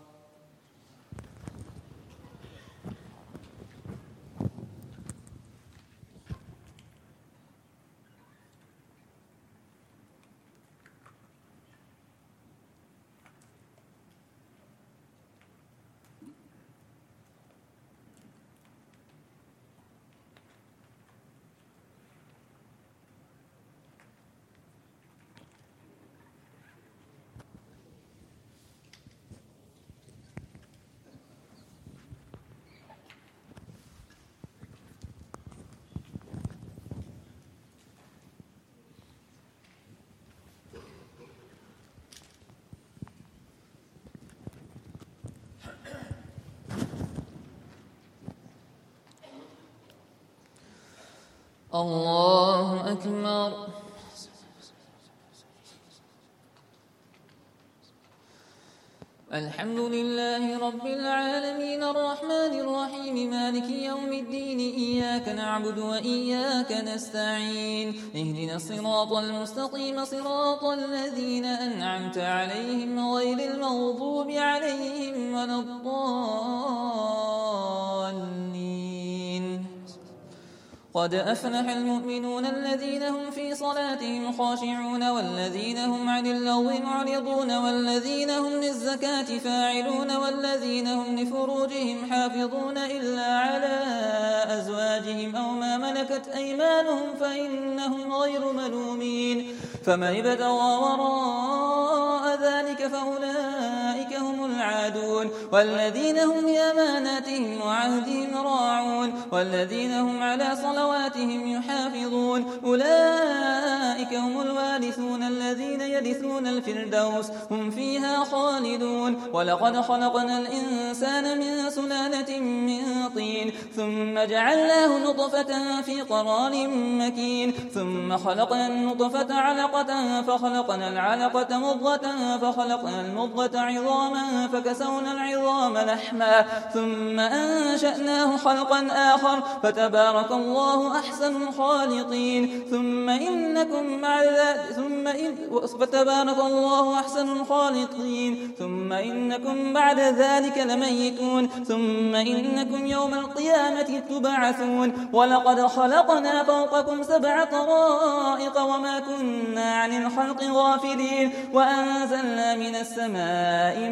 الله أكبر. الحمد لله رب العالمين الرحمن الرحيم مالك يوم الدين إياك نعبد وإياك نستعين اهدنا الصراط المستقيم صراط الذين أنعمت عليهم غير المغضوب عليهم ولا الضالين. قد أفلح المؤمنون الذين هم في صلاتهم خاشعون والذين هم عن اللغو معرضون والذين هم للزكاة فاعلون والذين هم لفروجهم حافظون إلا على أزواجهم أو ما ملكت أيمانهم فإنهم غير ملومين. فمن ابتغى وراء ذلك فأولئك هم العادون والذين هم لأماناتهم وعهدهم راعون والذين هم على صلواتهم يحافظون أولئك هم الوارثون الذين يرثون الفردوس هم فيها خالدون. ولقد خلقنا الإنسان من سلالة من طين ثم جعلناه نطفة في قرار مكين ثم خلقنا النطفة علقة فخلقنا العلقة مضغة فخلقنا المضغة عظاما فكسونا العظام لحما ثم أنشأناه خلقا آخر فتبارك الله أحسن الخالقين. ثم إنكم بعد ذلك ثم إن فتبارك الله أحسن الخالقين ثم إنكم بعد ذلك لميتون ثم إنكم يوم القيامة تبعثون. ولقد خلقنا فوقكم سبع طرائق وما كنا عن الخلق غافلين وأنزلنا من السماء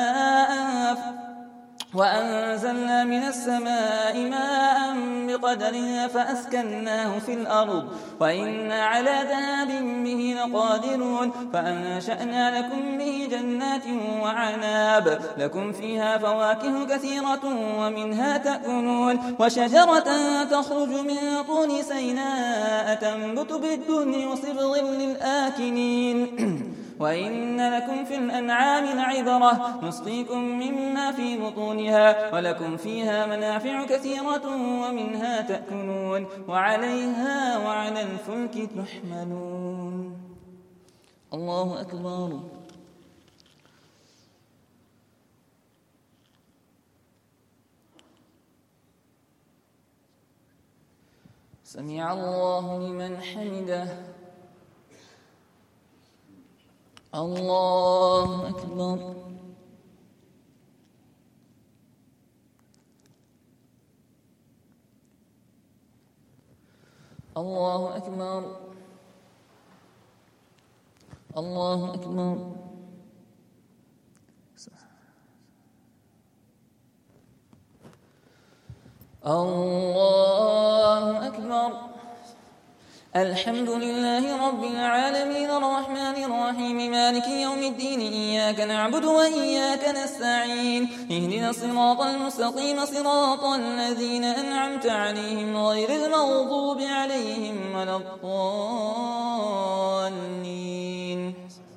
ماء وأنزلنا من السماء ماء بقدر فأسكناه في الأرض وإنا على ذهاب به لقادرون. فأنشأنا لكم به جنات وعناب لكم فيها فواكه كثيرة ومنها تأكلون وشجرة تخرج من طول سيناء تنبت بالدهن وصبغ للآكلين. وإن لكم في الأنعام لعبرة نسقيكم مما في بطونها ولكم فيها منافع كثيرة ومنها تأكلون وعليها وعلى الفلك تحملون. الله أكبر. سمع الله لمن حمده. الله أكبر. الله أكبر. الله أكبر. الله أكبر. الحمد لله رب العالمين الرحمن الرحيم مالك يوم الدين إياك نعبد وإياك نستعين اهدنا الصراط المستقيم صراط الذين أنعمت عليهم غير المغضوب عليهم ولا الضالين.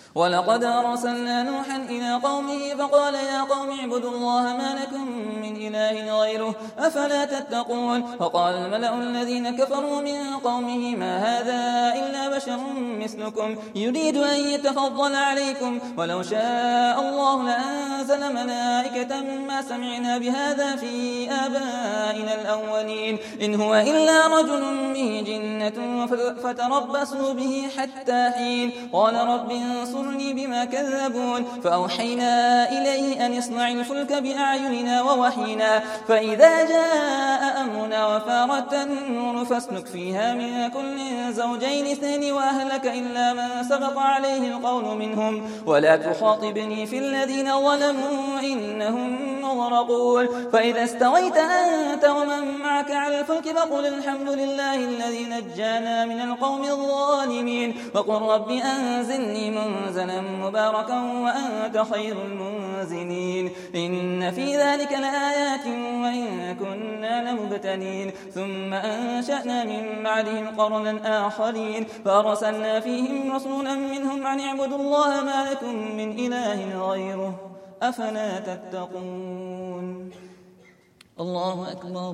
ولقد أرسلنا نوحا إلى قومه فقال يا قوم اعبدوا الله ما لكم من إله غيره أفلا تتقون فقال الملأ الذين كفروا من قومه ما هذا إلا بشر مثلكم يريد أن يتفضل عليكم ولو شاء الله لأنزل ملائكة ما سمعنا بهذا في آبائنا الأولين إن هو إلا رجل به جنة فتربصوا به حتى حين قال رب انصرني بما كذبون فأوحينا إليه أن اصنع الفلك بأعيننا ووحينا فإذا جاء أمرنا وفارت النور فاسلك فيها من كل زوجين اثنين وأهلك إلا من سبق عليه القول منهم ولا تخاطبني في الذين ظلموا إنهم مغرقون فإذا استويت أنت ومن معك على الفلك فقل الحمد لله الذي نجانا من القوم الظالمين وقل رب أنزلني منزلا مباركا وأنت خير المنزلين إن في ذلك لآيات وإن كنا لمبتلين ثم أنشأنا من بعدهم قرنا آخرين فأرسلنا فيهم رسولا منهم أن اعبدوا الله ما لكم من إله غيره أفلا تتقون الله أكبر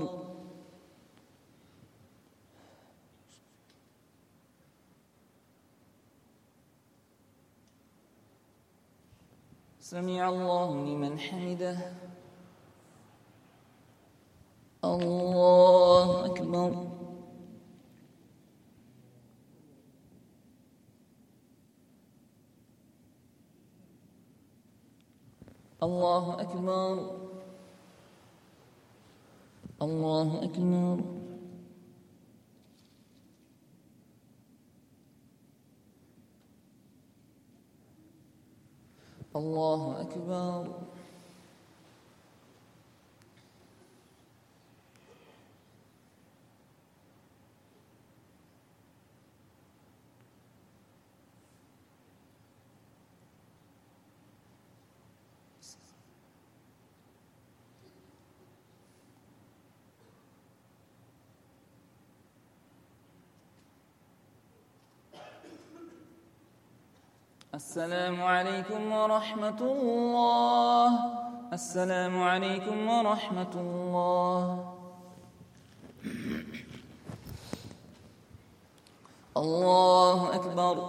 سمع الله لمن حمده الله أكبر الله أكبر الله أكبر الله أكبر السلام عليكم ورحمة الله السلام عليكم ورحمة الله الله أكبر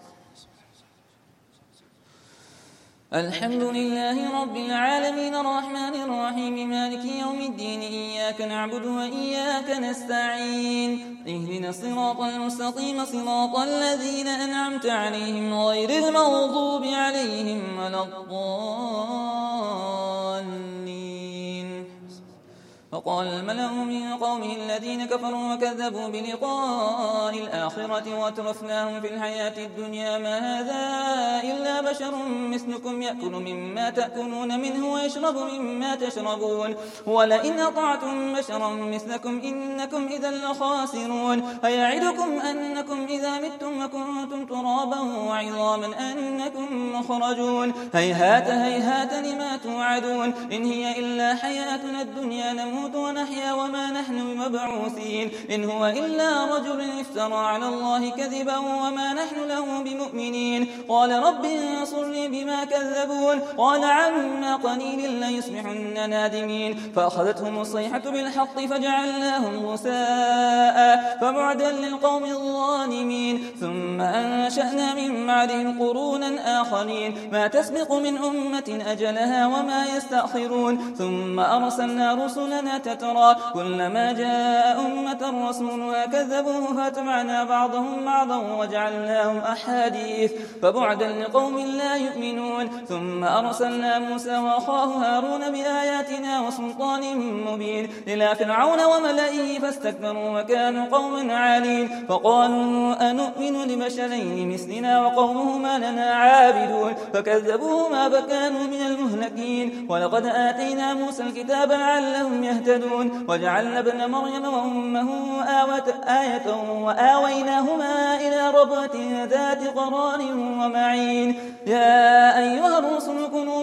الحمد لله رب العالمين الرحمن الرحيم مالك يوم الدين إياك نعبد وإياك نستعين اهدنا الصراط المستقيم صراط الذين أنعمت عليهم غير المغضوب عليهم ولا الضالين وقال الملأ من قومه الذين كفروا وكذبوا بلقاء الآخرة واترفناهم في الحياة الدنيا ما هذا إلا بشر مثلكم يأكل مما تأكلون منه ويشرب مما تشربون ولئن أطعتم بشرا مثلكم إنكم إذا لخاسرون أيعدكم أنكم إذا متم وكنتم ترابا وعظاما أنكم مخرجون هيهات هيهات لما توعدون إن هي إلا حياتنا الدنيا نموت ونحيا وما نحن بمبعوثين إن هو إلا رجل افترى على الله كذبا وما نحن له بمؤمنين قال رب انصرني بما كذبون قال عما قليل ليصبحن نادمين فأخذتهم الصيحة بالحق فجعلناهم غثاء فبعدا للقوم الظالمين ثم أنشأنا من بعدهم قرونا آخرين ما تسبق من أمة أجلها وما يستأخرون ثم أرسلنا رسلنا تترى كلما جاء أمة رسولها كذبوه فاتبعنا بعضهم بعضا وجعلناهم أحاديث فبعدا لقوم لا يؤمنون ثم أرسلنا موسى وأخاه هارون بآياتنا وسلطان مبين إلى فرعون وملئه فاستكبروا وكانوا قوما عالين فقالوا أنؤمن لبشرين مثلنا وقومهما لنا عابدون فكذبوهما فكانوا من المهلكين ولقد آتينا موسى الكتاب لعلهم يهتدون وجعلنا ابن مريم وأمه آية وآويناهما إلى ربوة ذات قرار ومعين يا أيها الرسل كلوا من الطيبات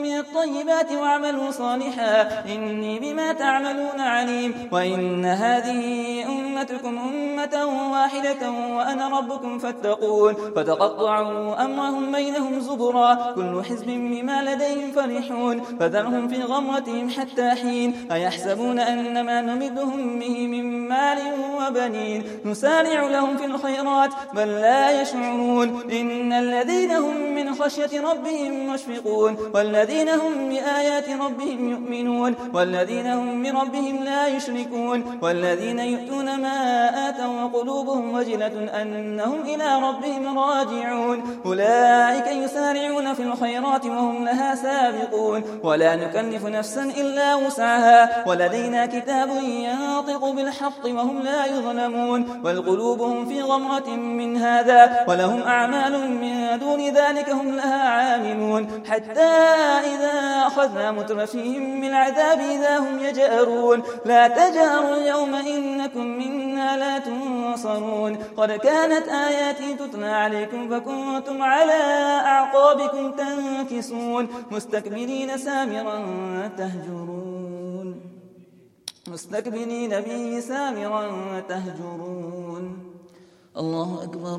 الطيبات واعملوا صالحا إني بما تعملون عليم وإن هذه أمتكم أمة واحدة وأنا ربكم فاتقون فتقطعوا أمرهم بينهم زبرا كل حزب بما لديهم فرحون فذرهم في غمرتهم حتى حين أيحسبون أن ما نمدهم به من مال وبنين نسارع لهم في الخيرات بل لا يشعرون إن الذين هم من خشية ربهم مشفقون والذين هم بآيات ربهم يؤمنون والذين هم بربهم لا يشركون والذين يؤتون ما آتوا وقلوبهم وجلة أنهم إلى ربهم راجعون أولئك يسارعون في الخيرات وهم لها سابقون ولا نكلف نفسا إلا وسعها ولدينا كتاب ينطق بالحق وهم لا يظلمون والقلوبهم في غمرة من هذا ولهم أعمال من دون ذلك هم لها عاملون حتى إذا أخذنا مترفيهم من العذاب إذا هم يجأرون لا تجأروا اليوم إنكم منا لا تنصرون قد كانت آياتي تتلى عليكم فكنتم على أعقابكم تنكسون مستكبرين سامرا تهجرون مستكبرين به سامرا تهجرون الله أكبر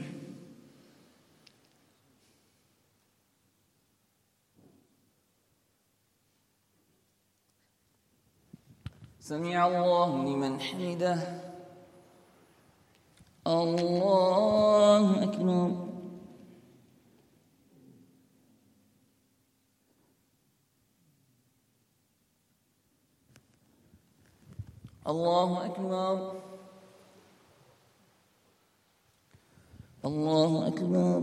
سمع الله لمن حمده الله أكبر الله أكبر الله أكبر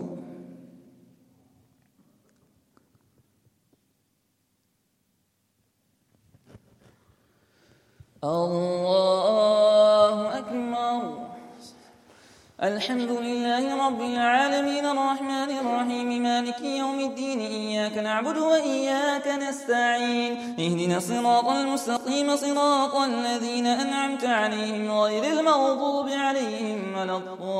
الله أكبر الحمد لله رب العالمين الرحمن الرحيم مالك يوم الدين إياك نعبد وإياك نستعين اهدنا الصراط المستقيم صراط الذين أنعمت عليهم غير المغضوب عليهم ولا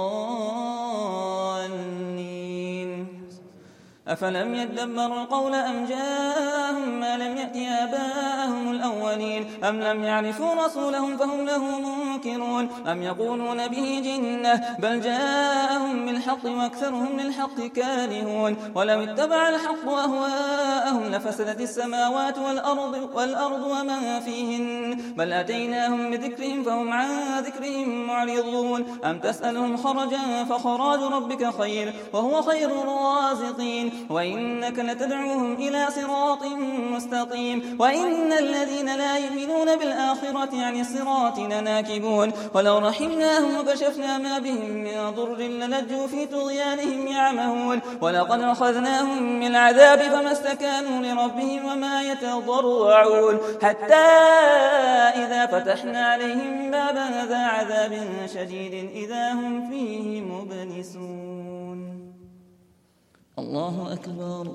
الضالين أفلم يدبروا القول أم جاءهم ما لم يأت آباءهم الأولين أم لم يعرفوا رسولهم فهم له منكرون أم يقولون به جنة بل جاءهم بالحق وأكثرهم للحق كارهون ولو اتبع الحق أهواءهم لفسدت السماوات والأرض, والأرض ومن فيهن بل أتيناهم بذكرهم فهم عن ذكرهم معرضون أم تسألهم خرجا فخراج ربك خير وهو خير الرازقين وإنك لتدعوهم إلى صراط مستقيم وإن الذين لا يؤمنون بالآخرة عن الصراط لناكبون ولو رحمناهم وكشفنا ما بهم من ضر للجوا في طغيانهم يعمهون ولقد أخذناهم من العذاب فما استكانوا لربهم وما يتضرعون حتى إذا فتحنا عليهم بابا ذا عذاب شديد إذا هم فيه مبلسون الله أكبر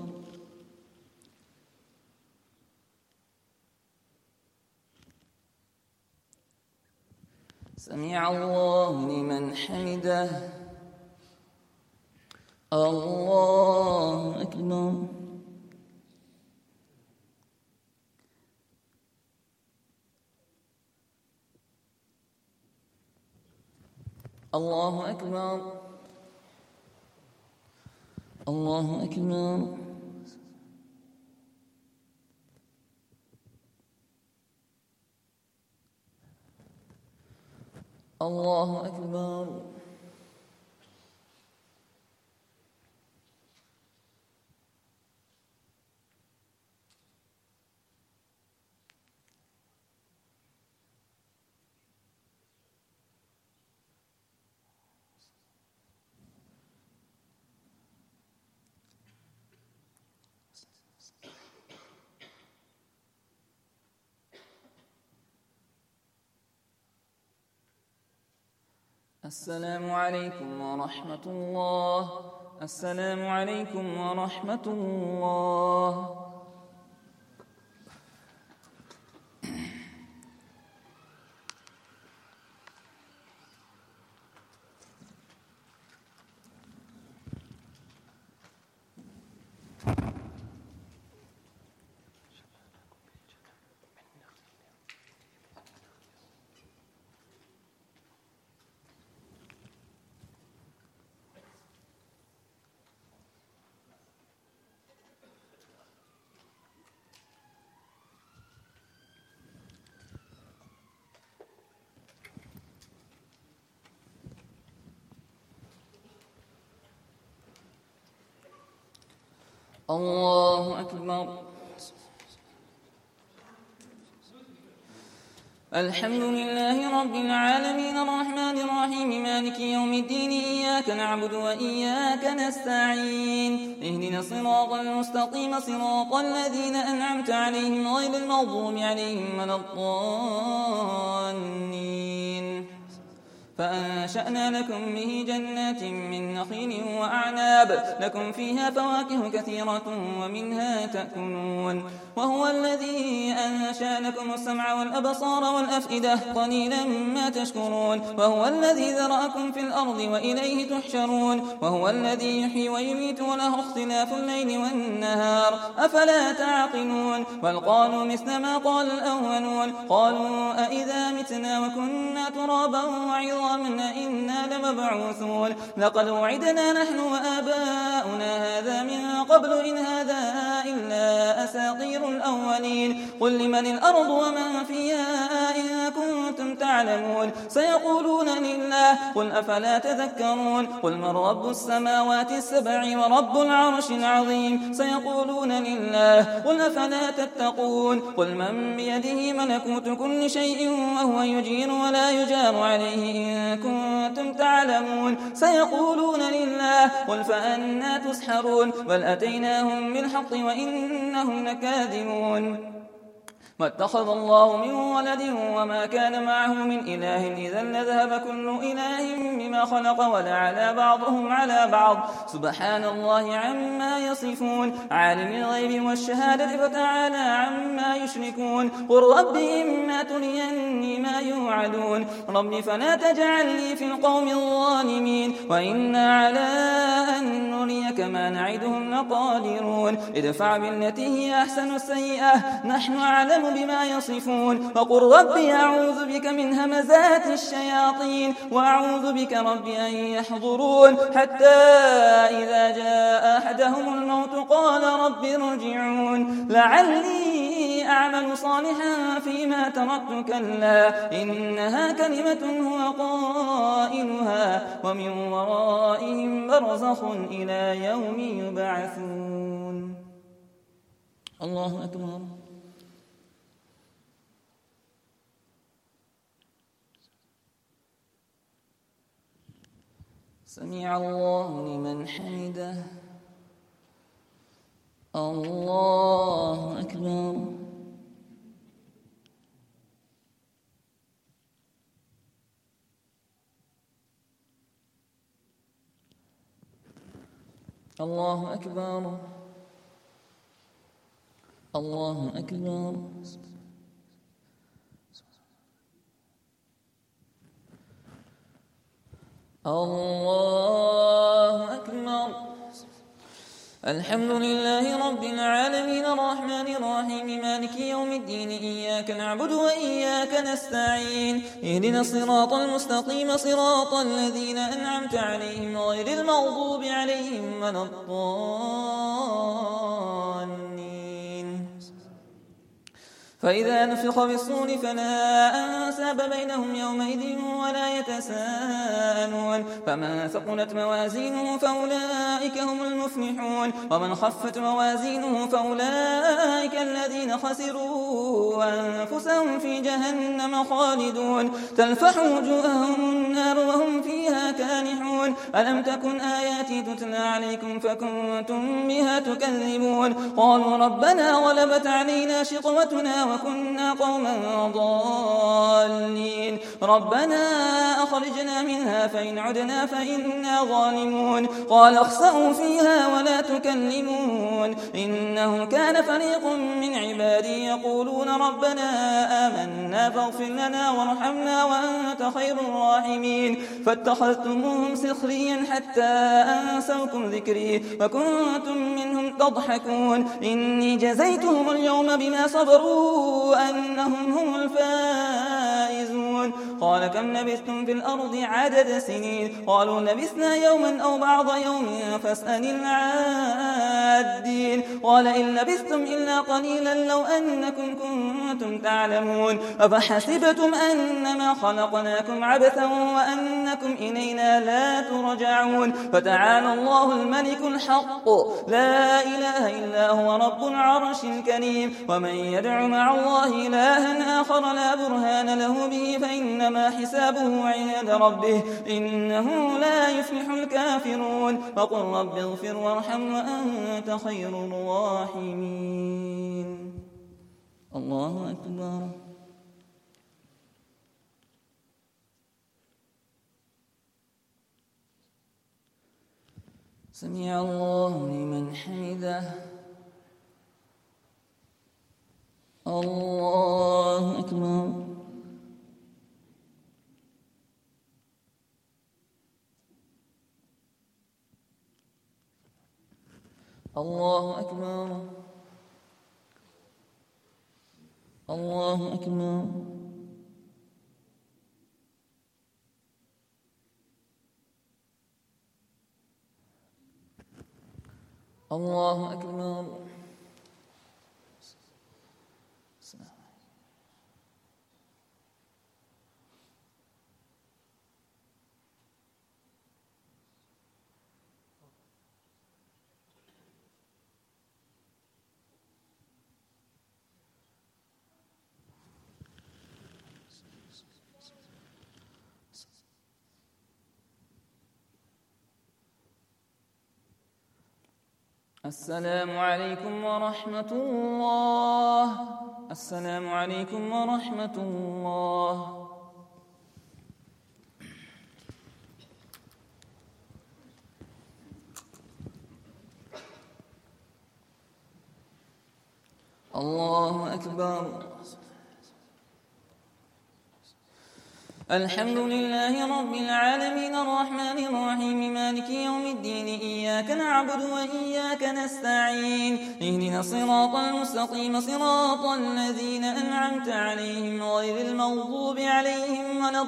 سمع الله لمن حمده الله أكبر الله أكبر الله أكبر الله أكبر السلام عليكم ورحمة الله السلام عليكم ورحمة الله الله أكبر. الحمد لله رب العالمين الرحمن الرحيم مالك يوم الدين إياك نعبد وإياك نستعين اهدنا الصراط المستقيم صراط الذين أنعمت عليهم غير المغضوب عليهم ولا الضالين. فأنشأنا لكم به جنات من نخيل وأعناب لكم فيها فواكه كثيرة ومنها تأكلون. وهو الذي أنشأ لكم السمع والأبصار والأفئدة قليلا ما تشكرون. وهو الذي ذرأكم في الأرض وإليه تحشرون. وهو الذي يحيي ويميت وله اختلاف الليل والنهار أفلا تعقلون. بل قالوا مثل ما قال الأولون قالوا أئذا متنا وكنا ترابا وعظاما إنا لمبعوثون لقد وعدنا نحن وآباؤنا هذا من قبل إن هذا إلا أساطير الأولين. قل لمن الأرض ومن فيها إن كنتم تعلمون سيقولون لله قل أفلا تذكرون. قل من رب السماوات السبع ورب العرش العظيم سيقولون لله قل أفلا تتقون. قل من بيده ملكوت كل شيء وهو يجير ولا يجار عليه إن كنتم تعلمون سيقولون لله قل فأنا تسحرون. بل أتيناهم بالحق وإنهم لكاذبون. ما اتخذ الله من ولد وما كان معه من إله إذا لذهب كل إله بما خلق ولعلى بعضهم على بعض سبحان الله عما يصفون. عالم الغيب والشهادة فتعالى عما يشركون. قل رب إما تريني ما يوعدون رب فلا تجعلني في القوم الظالمين وإنا على أن نريك ما نعدهم لقادرون. ادفع بالتي هي أحسن السيئة نحن أعلم بما يصفون. وقل ربي أعوذ بك من همزات الشياطين وأعوذ بك ربي أن يحضرون. حتى إذا جاء أحدهم الموت قال رب ارجعون لعلي أعمل صالحا فيما تركت كلا إنها كلمة هو قائلها ومن ورائهم برزخ إلى يوم يبعثون. الله أكبر. سمع الله لمن حمده. الله أكبر. الله أكبر. الله أكبر. الله أكبر. الحمد لله رب العالمين الرحمن الرحيم مالك يوم الدين إياك نعبد وإياك نستعين اهدنا الصراط المستقيم صراط الذين أنعمت عليهم غير المغضوب عليهم ولا الضالين. فإذا نفخ في الصور فلا أنساب بينهم يومئذ ولا يتساءلون. فمن ثقلت موازينه فأولئك هم المفلحون ومن خفت موازينه فأولئك الذين خسروا أنفسهم في جهنم خالدون تلفح وجوههم النار وهم فيها كالحون. ألم تكن آياتي تتلى عليكم فكنتم بها تكذبون. قالوا ربنا غلبت علينا شقوتنا وكنا قوما ضالين ربنا أخرجنا منها فإن عدنا فإنا ظالمون. قال اخسئوا فيها ولا تكلمون إنه كان فريق من عبادي يقولون ربنا آمنا فاغفر لنا وارحمنا وأنت خير الراحمين. فاتخذتموهم سخريا حتى أنسوكم ذكري وكنتم منهم تضحكون. إني جزيتهم اليوم بما صبروا أنهم هم الفائزون. قال كم لبثتم في الأرض عدد سنين قالوا لبثنا يوما أو بعض يوم فاسأل العادين. قال إن لبثتم إلا قليلا لو أنكم كنتم تعلمون أفحسبتم أنما خلقناكم عبثا وأنكم إلينا لا ترجعون فتعالى الله الملك الحق لا إله إلا هو رب العرش الكريم ومن يدع مع الله إلها آخر لا برهان له به فإنما حسابه عند ربه إنه لا يفلح الكافرون وقل رب اغفر وارحم وأنت خير الراحمين. الله أكبر. سمع الله لمن حمده. الله أكبر. الله أكبر. الله أكبر. الله أكبر. السلام عليكم ورحمة الله. السلام عليكم ورحمة الله. الله أكبر. الحمد لله رب العالمين الرحمن الرحيم مالك يوم الدين إياك نعبد وإياك نستعين اهدنا الصراط المستقيم صراط الذين أنعمت عليهم غير المغضوب عليهم ولا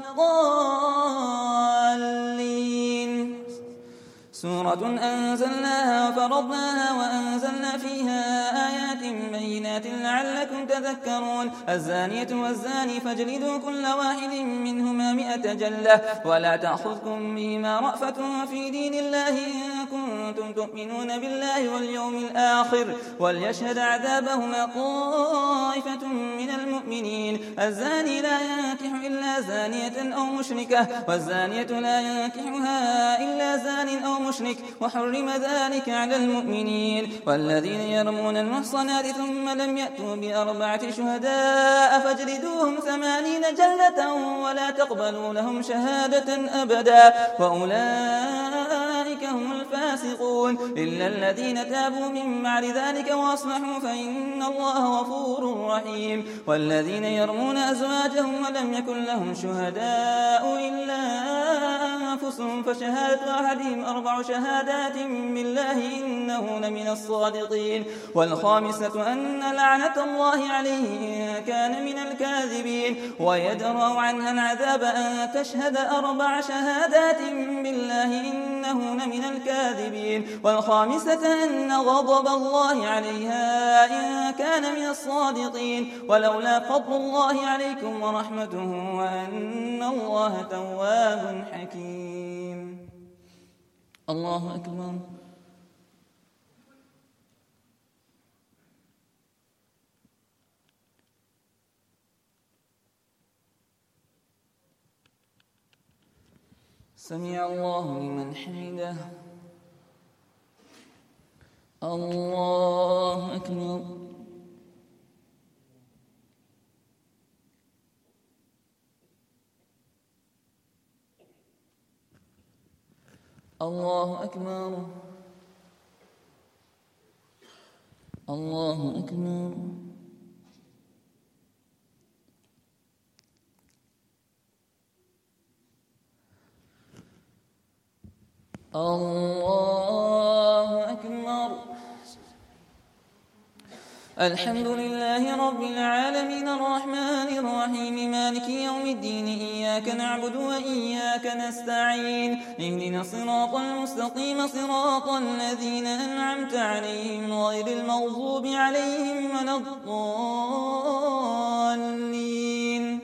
الضالين. سورة أنزلناها وفرضناها وأنزلنا فيها آيات بينات لعلكم تذكرون. الزانية والزاني فاجلدوا كل واحد منهما مئة جلة ولا تأخذكم بهما رأفة في دين الله إن كنتم تؤمنون بالله واليوم الآخر وليشهد عذابهما طائفة من المؤمنين. الزاني لا ينكح إلا زانية أو مشركة والزانية لا ينكحها إلا زان أو مشرك وحرم ذلك على المؤمنين. والذين يرمون المحصنات ثم لم يأتوا بأربعة شهداء فاجلدوهم ثمانين جلة ولا تقبلوا لهم شهادة أبدا وأولئك هم الفاسقون إلا الذين تابوا من بعد ذلك وأصلحوا فإن الله غفور رحيم. والذين يرمون أزواجهم ولم يكن لهم شهداء إلا أنفسهم فشهادة أحدهم أربع شهادات بالله إنه لمن الصادقين. والخامسة أن لعنة الله عليه إن كان من الكاذبين ويدرأ عنها العذاب أن تشهد أربع شهادات بالله إنه لمن الكاذبين. والخامسة أن غضب الله عليها إن كان من الصادقين ولولا فضل الله عليكم ورحمته وأن الله تواب حكيم. الله أكبر. سمع الله لمن حمده. الله أكبر. الله أكبر. الله أكبر. الله أكبر. الحمد لله رب العالمين الرحمن الرحيم مالك يوم الدين إياك نعبد وإياك نستعين اهدنا الصراط المستقيم صراط الذين أنعمت عليهم غير المغضوب عليهم ولا الضالين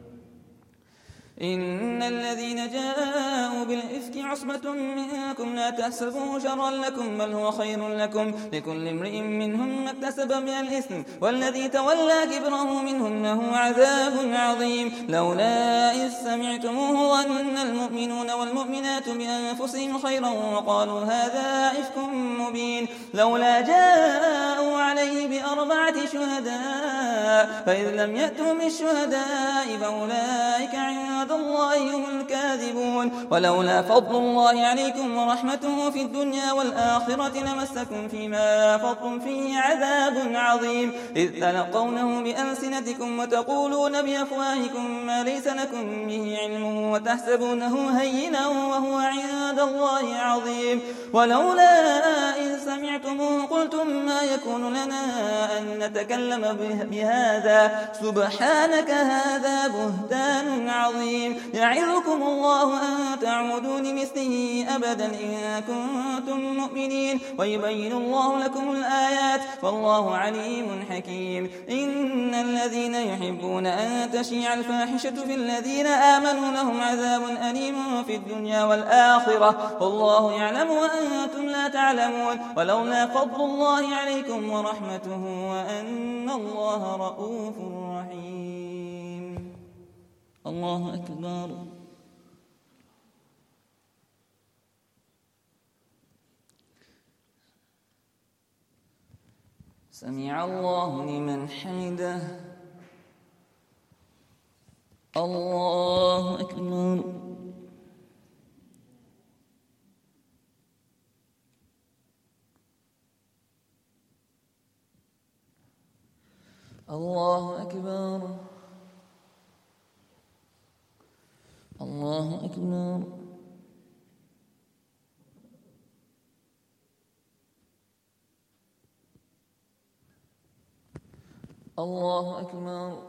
إن الذين جاءوا بالإفك عصبة منكم لا تحسبوه شرا لكم بل هو خير لكم لكل امرئ منهم ما اكتسب من الإثم والذي تولى كبره منهم له عذاب عظيم لولا إذ سمعتموه ظن المؤمنون والمؤمنات بأنفسهم خيرا وقالوا هذا إفك مبين لولا جاءوا عليه بأربعة شهداء فإذ لم يأتوا بالشهداء فأولئك عند الله هم الكاذبون ولولا فضل الله عليكم ورحمته في الدنيا والآخرة لمسكم فيما أفضتم فيه عذاب عظيم إذ تلقونه بألسنتكم وتقولون بأفواهكم ما ليس لكم به علم وتحسبونه هينا وهو عند الله عظيم ولولا إذ سمعتموه قلتم ما يكون لنا أن نتكلم بهذا سبحانك هذا بهتان عظيم يعظكم الله أن تعودوا لمثله أبدا إن كنتم مؤمنين ويبين الله لكم الآيات والله عليم حكيم إن الذين يحبون أن تشيع الفاحشة في الذين آمنوا لهم عذاب أليم في الدنيا والآخرة والله يعلم وأنتم لا تعلمون ولولا فضل الله عليكم ورحمته وأن الله رؤوف رحيم الله أكبر سمع الله لمن حمده الله أكبر الله أكبر الله أكبر الله أكبر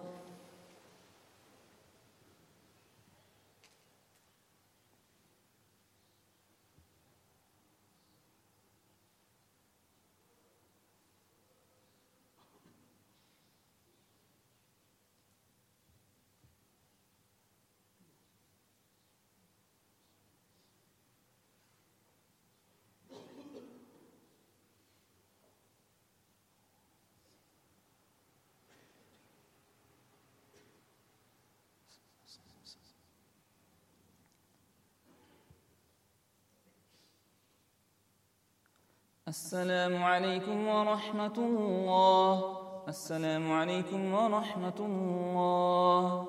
السلام عليكم ورحمة الله السلام عليكم ورحمة الله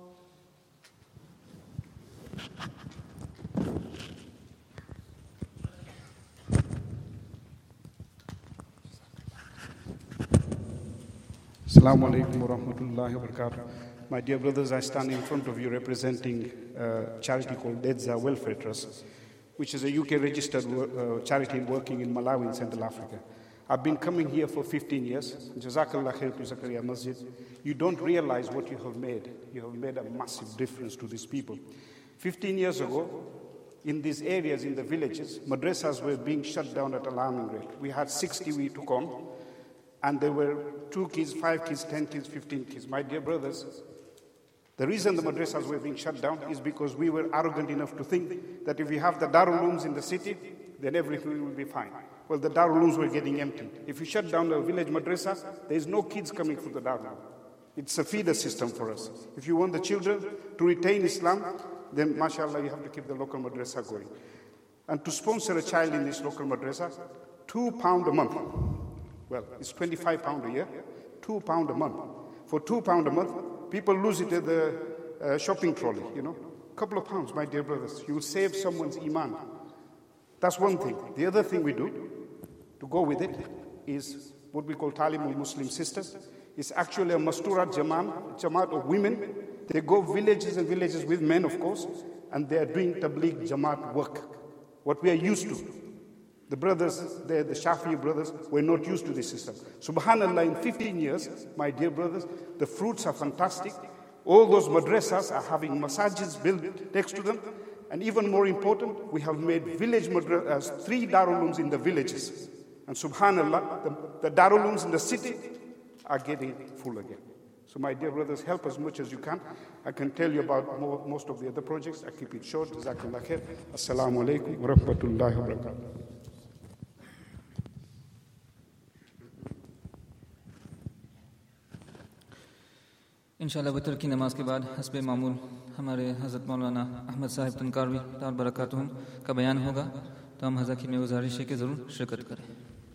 Assalamu alaikum wa rahmatullahi wa barakatuh. My dear brothers, I stand in front of you representing a charity called Dedza Welfare Trust, which is a U K-registered uh, charity working in Malawi in Central Africa. I've been coming here for fifteen years. Jazakallah khair to Zakaria Masjid. You don't realize what you have made. You have made a massive difference to these people. fifteen years ago, in these areas, in the villages, madrasas were being shut down at alarming rate. We had sixty we took on, and there were two kids, five kids, ten kids, fifteen kids. My dear brothers, the reason the madrasas were being shut down is because we were arrogant enough to think that if we have the Darul Ulooms in the city, then everything will be fine. Well, the Darul Ulooms were getting empty. If you shut down the village madrasa, there is no kids coming from the Darul Uloom. It's a feeder system for us. If you want the children to retain Islam, then mashallah, you have to keep the local madrasa going. And to sponsor a child in this local madrasa, two pound a month. Well, it's twenty-five pound a year, two pound a month. For two pound a month, people lose it at the uh, shopping trolley, you know. A couple of pounds, my dear brothers. You will save someone's iman. That's one thing. The other thing we do, to go with it, is what we call Talimul Muslim Sisters. It's actually a Masturat Jamaat, Jamaat of women. They go villages and villages with men, of course, and they are doing Tabligh Jamaat work, what we are used to. The brothers, the, the Shafi'i brothers, were not used to this system. Subhanallah, in fifteen years, my dear brothers, the fruits are fantastic. All those madrasas are having masajids built next to them. And even more important, we have made village madrasas, three Darul Ulooms in the villages. And subhanallah, the, the Darul Ulooms in the city are getting full again. So my dear brothers, help as much as you can. I can tell you about more, most of the other projects. I keep it short. Jazakallah khair. Assalamu alaikum wa rahmatullahi wa barakatuh. इंशाअल्लाह वितर की नमाज के बाद हस्बे मामूल हमारे हज़रत मौलाना अहमद साहिब तनकारवी ताल बरकातुहुम का बयान होगा, तो हम हज़रत की में गुजारिश है कि ज़रूर शिरकत करें।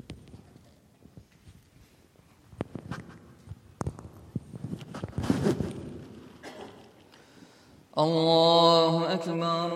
अल्लाहु अकबर।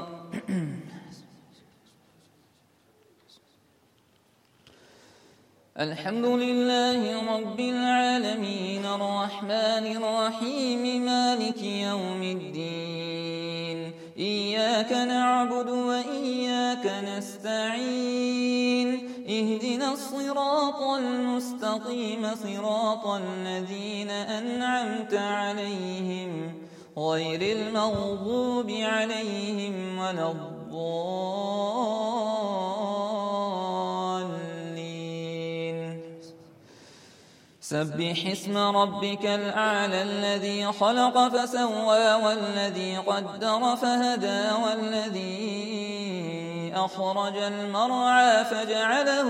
الحمد لله رب العالمين الرحمن الرحيم مالك يوم الدين إياك نعبد وإياك نستعين اهدنا الصراط المستقيم صراط الذين أنعمت عليهم غير المغضوب عليهم ولا الضالين. سبح اسم ربك الأعلى الذي خلق فسوى والذي قدر فهدى والذي أخرج المرعى فجعله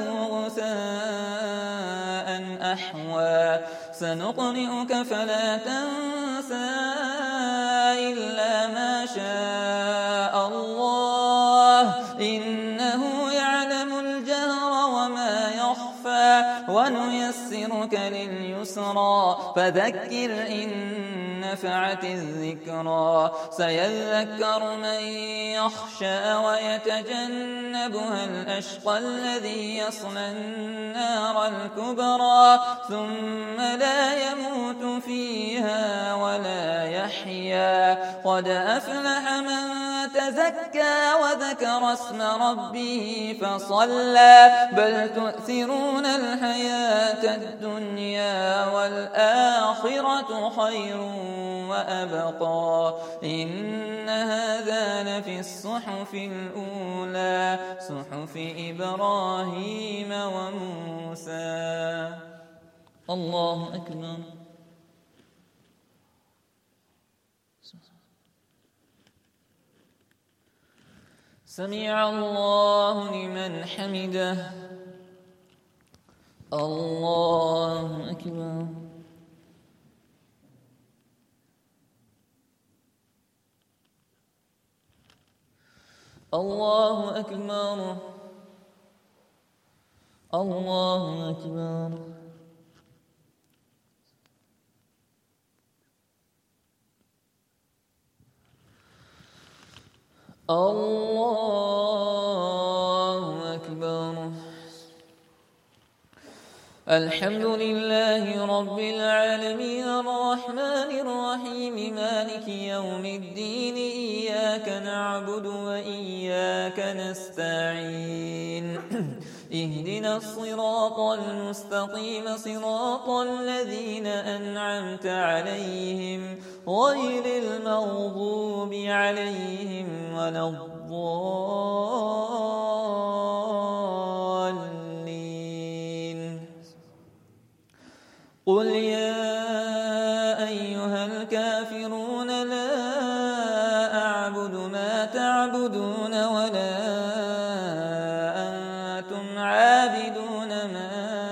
غثاء أحوى سنقرئك فلا تنسى إلا ما شاء الله إنه يعلم الجهر وما يخفى ونيسرك لليسرى فذكر إن نفعت الذكرى سيذكر من يخشى ويتجنبها الأشقى الذي يصلى النار الكبرى ثم لا يموت فيها ولا يحيا قد أفلح من تزكى وذكر اسم ربه فصلى بل تؤثرون الحياة الدنيا والآخرة خير وأبقى إن هذا لفي الصحف الأولى صحف إبراهيم وموسى. الله أكبر. سمع الله لمن حمده. الله أكبر. الله أكبر. الله أكبر. الله أكبر. الحمد لله رب العالمين الرحمن الرحيم مالك يوم الدين إياك نعبد وإياك نستعين اهدنا الصراط المستقيم صراط الذين أنعمت عليهم غير المغضوب عليهم ولا الضالين. قل يا أيها الكافرون لا أعبد ما تعبدون ولا أنتم عابدون ما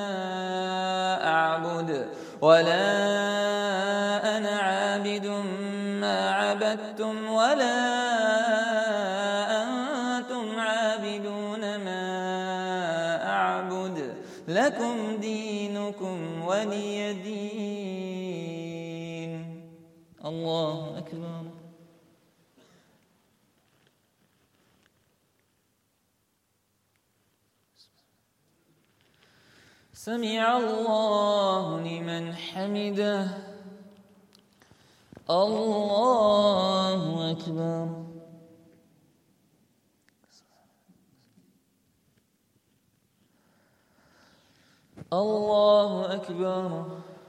أعبد ولا أنا عابد ما عبدتم ولا أنتم عابدون ما أعبد لكم دينكم ولي دين. الله أكبر. سمع الله لمن حمده. الله أكبر. الله أكبر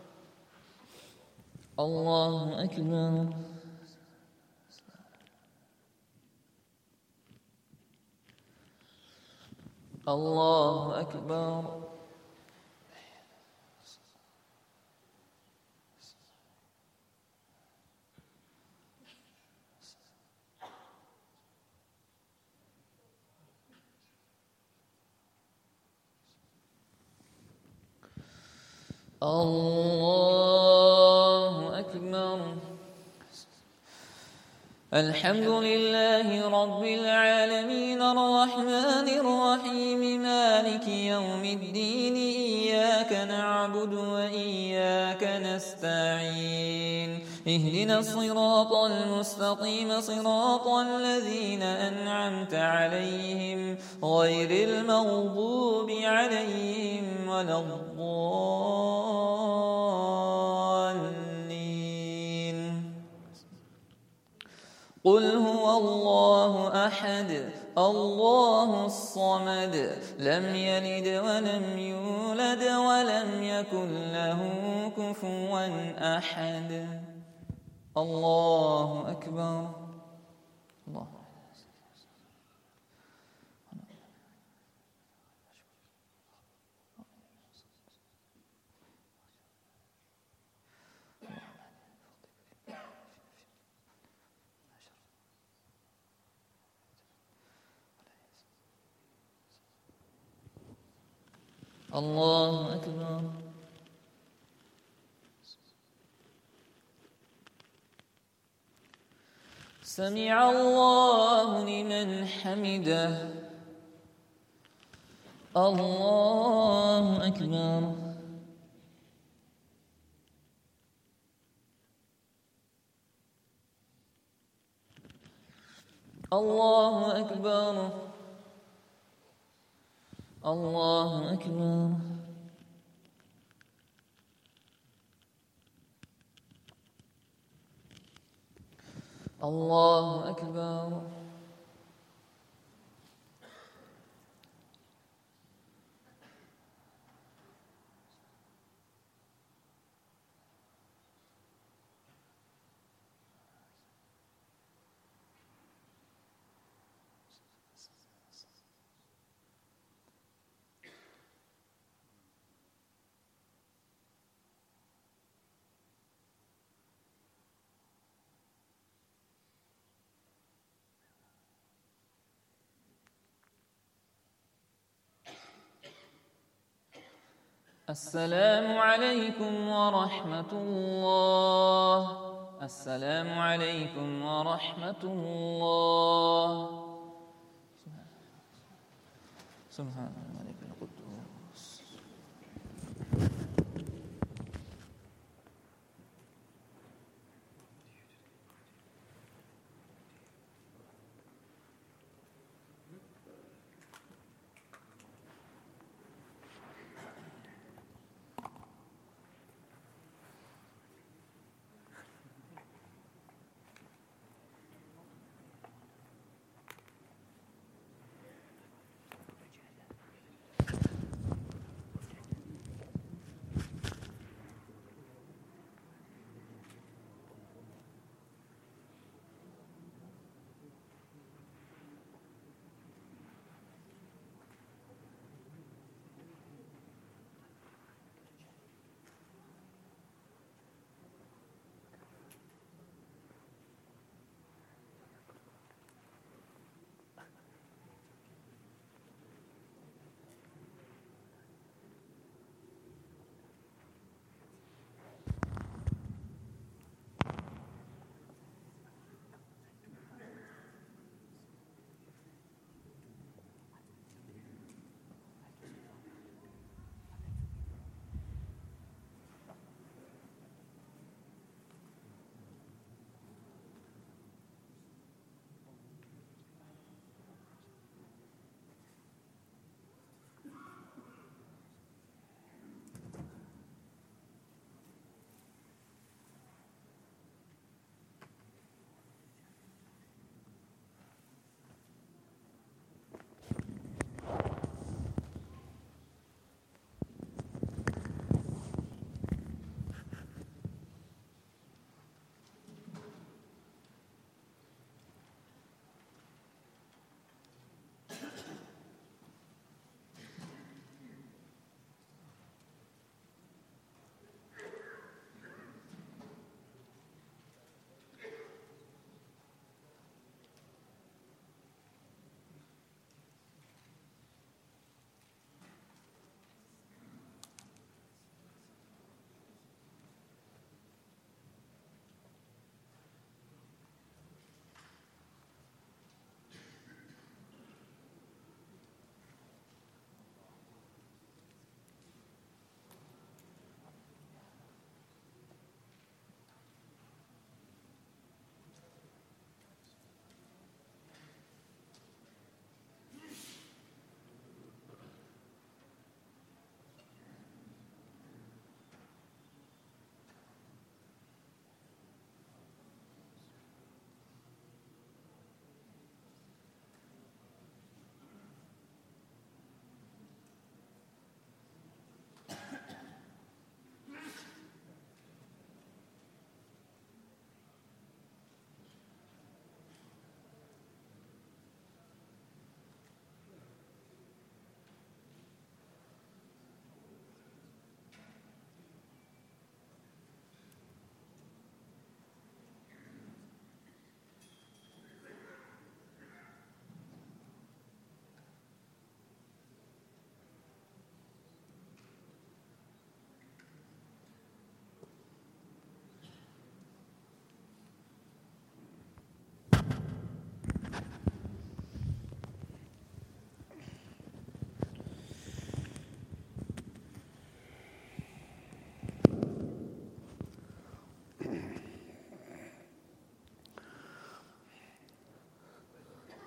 الله أكبر الله أكبر الله أكبر. الحمد لله رب العالمين الرحمن الرحيم مالك يوم الدين إياك نعبد وإياك نستعين اهدنا الصراط المستقيم صراط الذين أنعمت عليهم غير المغضوب عليهم ولا الضالين. قل هو الله أحد الله الصمد لم يلد ولم يولد ولم يكن له كفوا أحد. الله أكبر. الله الله أكبر. سمع الله لمن حمده. الله أكبر. الله أكبر. الله أكبر. الله أكبر. السلام عليكم ورحمة الله. السلام عليكم ورحمة الله. سبحان الملك القدوس.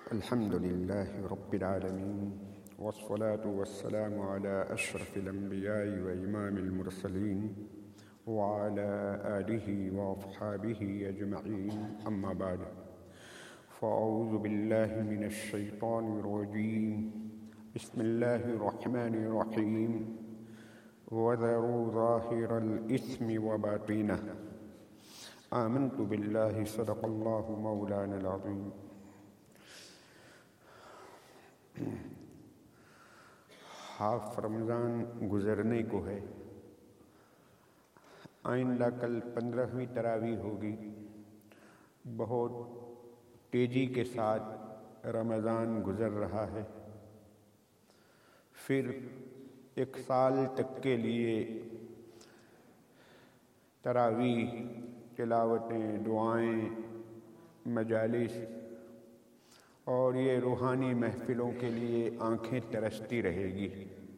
الحمد لله رب العالمين والصلاة والسلام على أشرف الأنبياء وإمام المرسلين وعلى آله وأصحابه أجمعين أما بعد فأعوذ بالله من الشيطان الرجيم بسم الله الرحمن الرحيم وذروا ظاهر الإثم وباطنه آمنت بالله صدق الله مولانا العظيم. ہاف رمضان گزرنے کو ہے. آئندہ کل پندرہویں تراویح ہوگی. بہت تیزی کے ساتھ رمضان گزر رہا ہے. پھر ایک سال تک کے لیے تراویح، تلاوتیں، دعائیں، مجالس اور یہ روحانی محفلوں کے لیے آنکھیں ترستی رہے گی.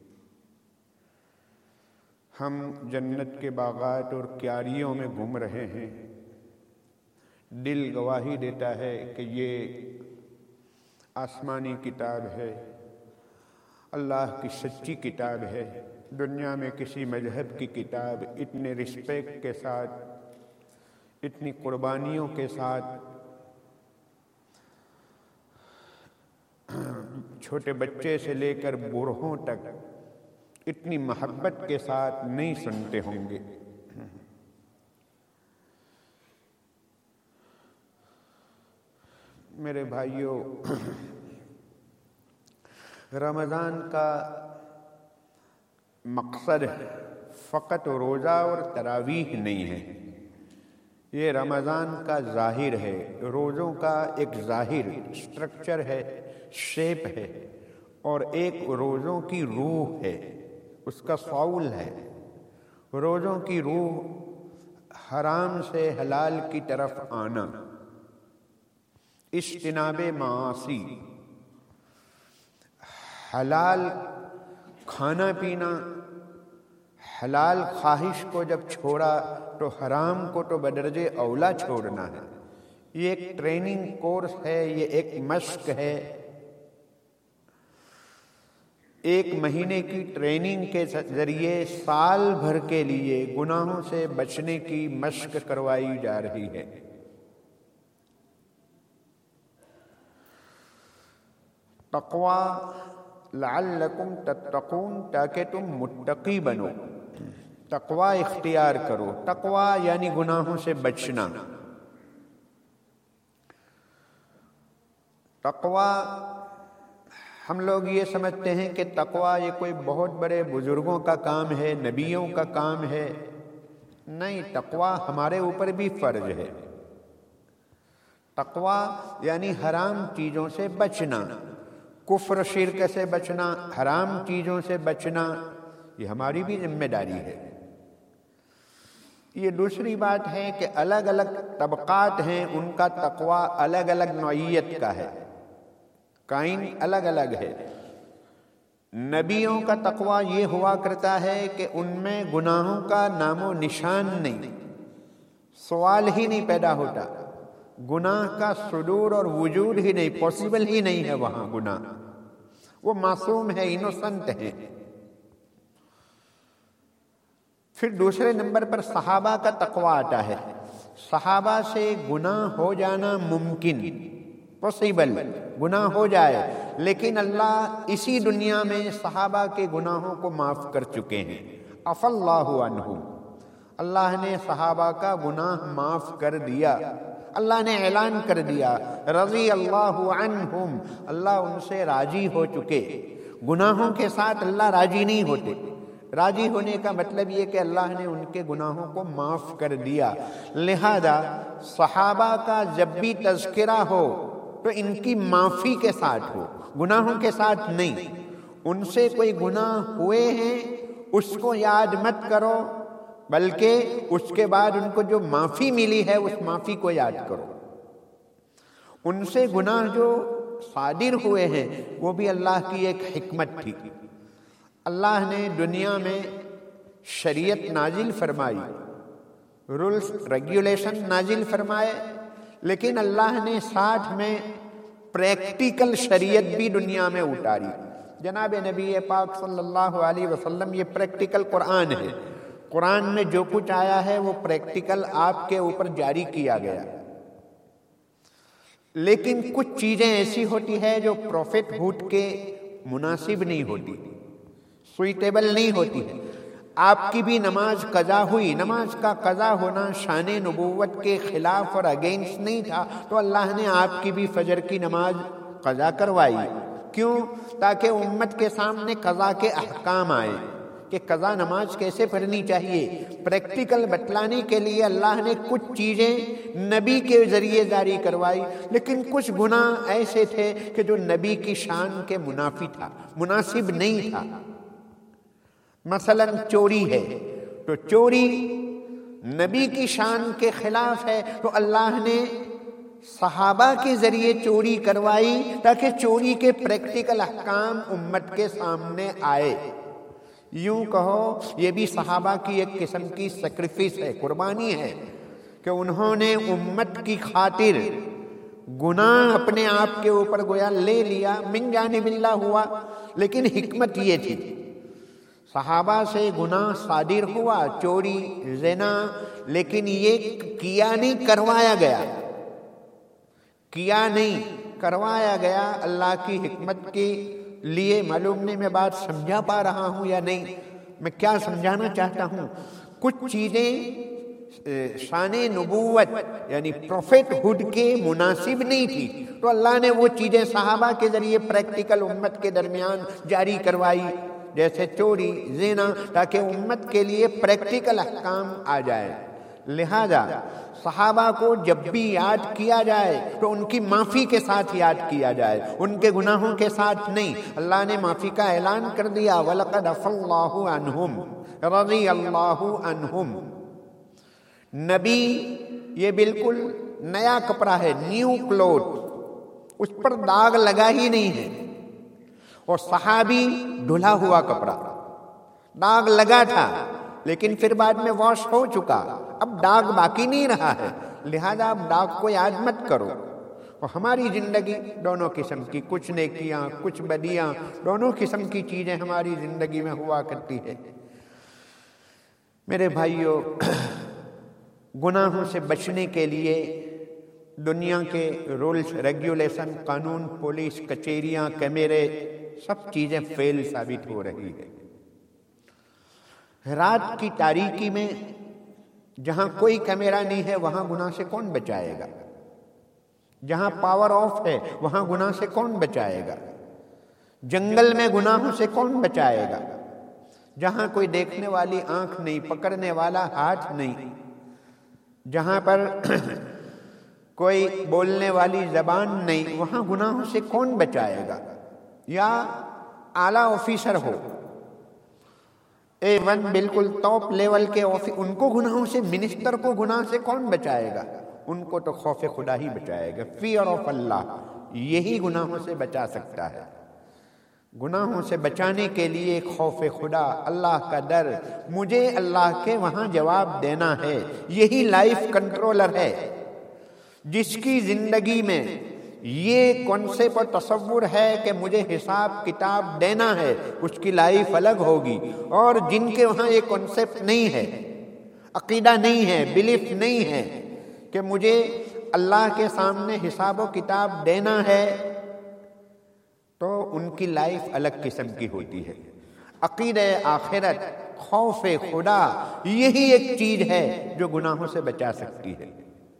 ہم جنت کے باغات اور کیاریوں میں گھوم رہے ہیں. دل گواہی دیتا ہے کہ یہ آسمانی کتاب ہے، اللہ کی سچی کتاب ہے. دنیا میں کسی مذہب کی کتاب اتنے رسپیکٹ کے ساتھ، اتنی قربانیوں کے ساتھ چھوٹے بچے سے لے کر بوڑھوں تک اتنی محبت کے ساتھ نہیں سنتے ہوں گے. میرے بھائیوں، رمضان کا مقصد فقط روزہ اور تراویح نہیں ہے. یہ رمضان کا ظاہر ہے. روزوں کا ایک ظاہر سٹرکچر ہے، شیپ ہے، اور ایک روزوں کی روح ہے، اس کا ساؤل ہے. روزوں کی روح حرام سے حلال کی طرف آنا، اجتناب معاصی، حلال کھانا پینا. حلال خواہش کو جب چھوڑا تو حرام کو تو بدرجے اولا چھوڑنا ہے. یہ ایک ٹریننگ کورس ہے، یہ ایک مشق ہے. ایک مہینے کی ٹریننگ کے ذریعے سال بھر کے لیے گناہوں سے بچنے کی مشق کروائی جا رہی ہے. تقوی لعلکم تتقون، تاکہ تم متقی بنو. تقوی اختیار کرو. تقوی یعنی گناہوں سے بچنا. تقوی ہم لوگ یہ سمجھتے ہیں کہ تقوی یہ کوئی بہت بڑے بزرگوں کا کام ہے، نبیوں کا کام ہے. نہیں، تقوی ہمارے اوپر بھی فرض ہے. تقوی یعنی حرام چیزوں سے بچنا، کفر شرک سے بچنا، حرام چیزوں سے بچنا، یہ ہماری بھی ذمہ داری ہے. یہ دوسری بات ہے کہ الگ الگ طبقات ہیں، ان کا تقوی الگ الگ نوعیت کا ہے، کائن الگ الگ ہے. نبیوں کا تقوی یہ ہوا کرتا ہے کہ ان میں گناہوں کا نام و نشان نہیں، سوال ہی نہیں پیدا ہوتا. گناہ کا صدور اور وجود ہی نہیں، پاسبل ہی نہیں ہے وہاں گناہ. وہ معصوم ہے، انوسنٹ ہے. پھر دوسرے نمبر پر صحابہ کا تقوی آتا ہے. صحابہ سے گناہ ہو جانا ممکن، پاسبل، گناہ ہو جائے، لیکن اللہ اسی دنیا میں صحابہ کے گناہوں کو معاف کر چکے ہیں. عفا اللہ عنہم، اللہ نے صحابہ کا گناہ معاف کر دیا. اللہ نے اعلان کر دیا رضی اللہ عنہم، اللہ ان سے راضی ہو چکے. گناہوں کے ساتھ اللہ راضی نہیں ہوتے. راضی ہونے کا مطلب یہ کہ اللہ نے ان کے گناہوں کو معاف کر دیا. لہذا صحابہ کا جب بھی تذکرہ ہو تو ان کی معافی کے ساتھ ہو، گناہوں کے ساتھ نہیں. ان سے کوئی گناہ ہوئے ہیں اس کو یاد مت کرو، بلکہ اس کے بعد ان کو جو معافی ملی ہے اس معافی کو یاد کرو. ان سے گناہ جو صادر ہوئے ہیں وہ بھی اللہ کی ایک حکمت تھی. اللہ نے دنیا میں شریعت نازل فرمائی، رولز ریگولیشن نازل فرمائے، لیکن اللہ نے ساتھ میں پریکٹیکل شریعت بھی دنیا میں اتاری. جناب نبی پاک صلی اللہ علیہ وسلم یہ پریکٹیکل قرآن ہے. قرآن میں جو کچھ آیا ہے وہ پریکٹیکل آپ کے اوپر جاری کیا گیا. لیکن کچھ چیزیں ایسی ہوتی ہے جو پروفٹ ہوڈ کے مناسب نہیں ہوتی، سوئٹیبل نہیں ہوتی. آپ کی بھی نماز قضا ہوئی، نماز کا قضا ہونا شان نبوت کے خلاف اور اگینسٹ نہیں تھا، تو اللہ نے آپ کی بھی فجر کی نماز قضا کروائی. کیوں؟ تاکہ امت کے سامنے قضا کے احکام آئے کہ قضا نماز کیسے پڑھنی چاہیے. پریکٹیکل بتلانے کے لیے اللہ نے کچھ چیزیں نبی کے ذریعے جاری کروائی، لیکن کچھ گناہ ایسے تھے کہ جو نبی کی شان کے منافی تھا، مناسب نہیں تھا. مثلا چوری ہے تو چوری نبی کی شان کے خلاف ہے، تو اللہ نے صحابہ کے ذریعے چوری کروائی تاکہ چوری کے پریکٹیکل احکام امت کے سامنے آئے. یوں کہو یہ بھی صحابہ کی ایک قسم کی سیکریفس ہے، قربانی ہے کہ انہوں نے امت کی خاطر گناہ اپنے آپ کے اوپر گویا لے لیا، من جانب اللہ ہوا. لیکن حکمت یہ تھی، صحابہ سے گناہ صادر ہوا، چوری، زنا، لیکن یہ کیا نہیں، کروایا گیا. کیا نہیں، کروایا گیا. اللہ کی حکمت کے لیے معلوم نہیں میں بات سمجھا پا رہا ہوں یا نہیں. میں کیا سمجھانا چاہتا ہوں، کچھ چیزیں شان نبوت یعنی پروفٹ ہوڈ کے مناسب نہیں تھی، تو اللہ نے وہ چیزیں صحابہ کے ذریعے پریکٹیکل امت کے درمیان جاری کروائی، جیسے چوری، زنا، تاکہ امت کے لیے پریکٹیکل احکام آ جائے. لہذا صحابہ کو جب بھی یاد کیا جائے تو ان کی معافی کے ساتھ یاد کیا جائے، ان کے گناہوں کے ساتھ نہیں. اللہ نے معافی کا اعلان کر دیا، وَلَقَدْ عَفَا اللَّهُ عَنْهُمْ رَضِيَ اللَّهُ عَنْهُمْ. نبی یہ بالکل نیا کپڑا ہے، نیو کلوتھ، اس پر داغ لگا ہی نہیں ہے. اور صحابی دھلا ہوا کپڑا، داغ لگا تھا لیکن پھر بعد میں واش ہو چکا، اب داغ باقی نہیں رہا ہے. لہذا اب داغ کو یاد مت کرو. اور ہماری زندگی دونوں قسم کی، کچھ نیکیاں کچھ بدیاں، دونوں قسم کی چیزیں ہماری زندگی میں ہوا کرتی ہے. میرے بھائیوں، گناہوں سے بچنے کے لیے دنیا کے رولز، ریگولیشن، قانون، پولیس، کچہریاں، کیمرے، سب چیزیں فیل ثابت ہو رہی ہے. رات کی تاریکی میں جہاں کوئی کیمرہ نہیں ہے وہاں گناہ سے کون بچائے گا؟ جہاں پاور آف ہے وہاں گناہ سے کون بچائے گا؟ جنگل میں گناہوں سے کون بچائے گا؟ جہاں کوئی دیکھنے والی آنکھ نہیں، پکڑنے والا ہاتھ نہیں، جہاں پر کوئی بولنے والی زبان نہیں، وہاں گناہوں سے کون بچائے گا؟ یا اعلیٰ آفیسر ہو، اے ون، بالکل ٹاپ لیول کے آفیسر، ان کو گناہوں سے، منسٹر کو گناہ سے کون بچائے گا؟ ان کو تو خوف خدا ہی بچائے گا. فیئر آف اللہ، یہی گناہوں سے بچا سکتا ہے. گناہوں سے بچانے کے لیے خوف خدا، اللہ کا ڈر، مجھے اللہ کے وہاں جواب دینا ہے، یہی لائف کنٹرولر ہے. جس کی زندگی میں یہ کانسیپٹ اور تصور ہے کہ مجھے حساب کتاب دینا ہے، اس کی لائف الگ ہوگی. اور جن کے وہاں یہ کانسیپٹ نہیں ہے، عقیدہ نہیں ہے، بلیف نہیں ہے کہ مجھے اللہ کے سامنے حساب و کتاب دینا ہے، تو ان کی لائف الگ قسم کی ہوتی ہے. عقیدہ آخرت، خوف خدا، یہی ایک چیز ہے جو گناہوں سے بچا سکتی ہے.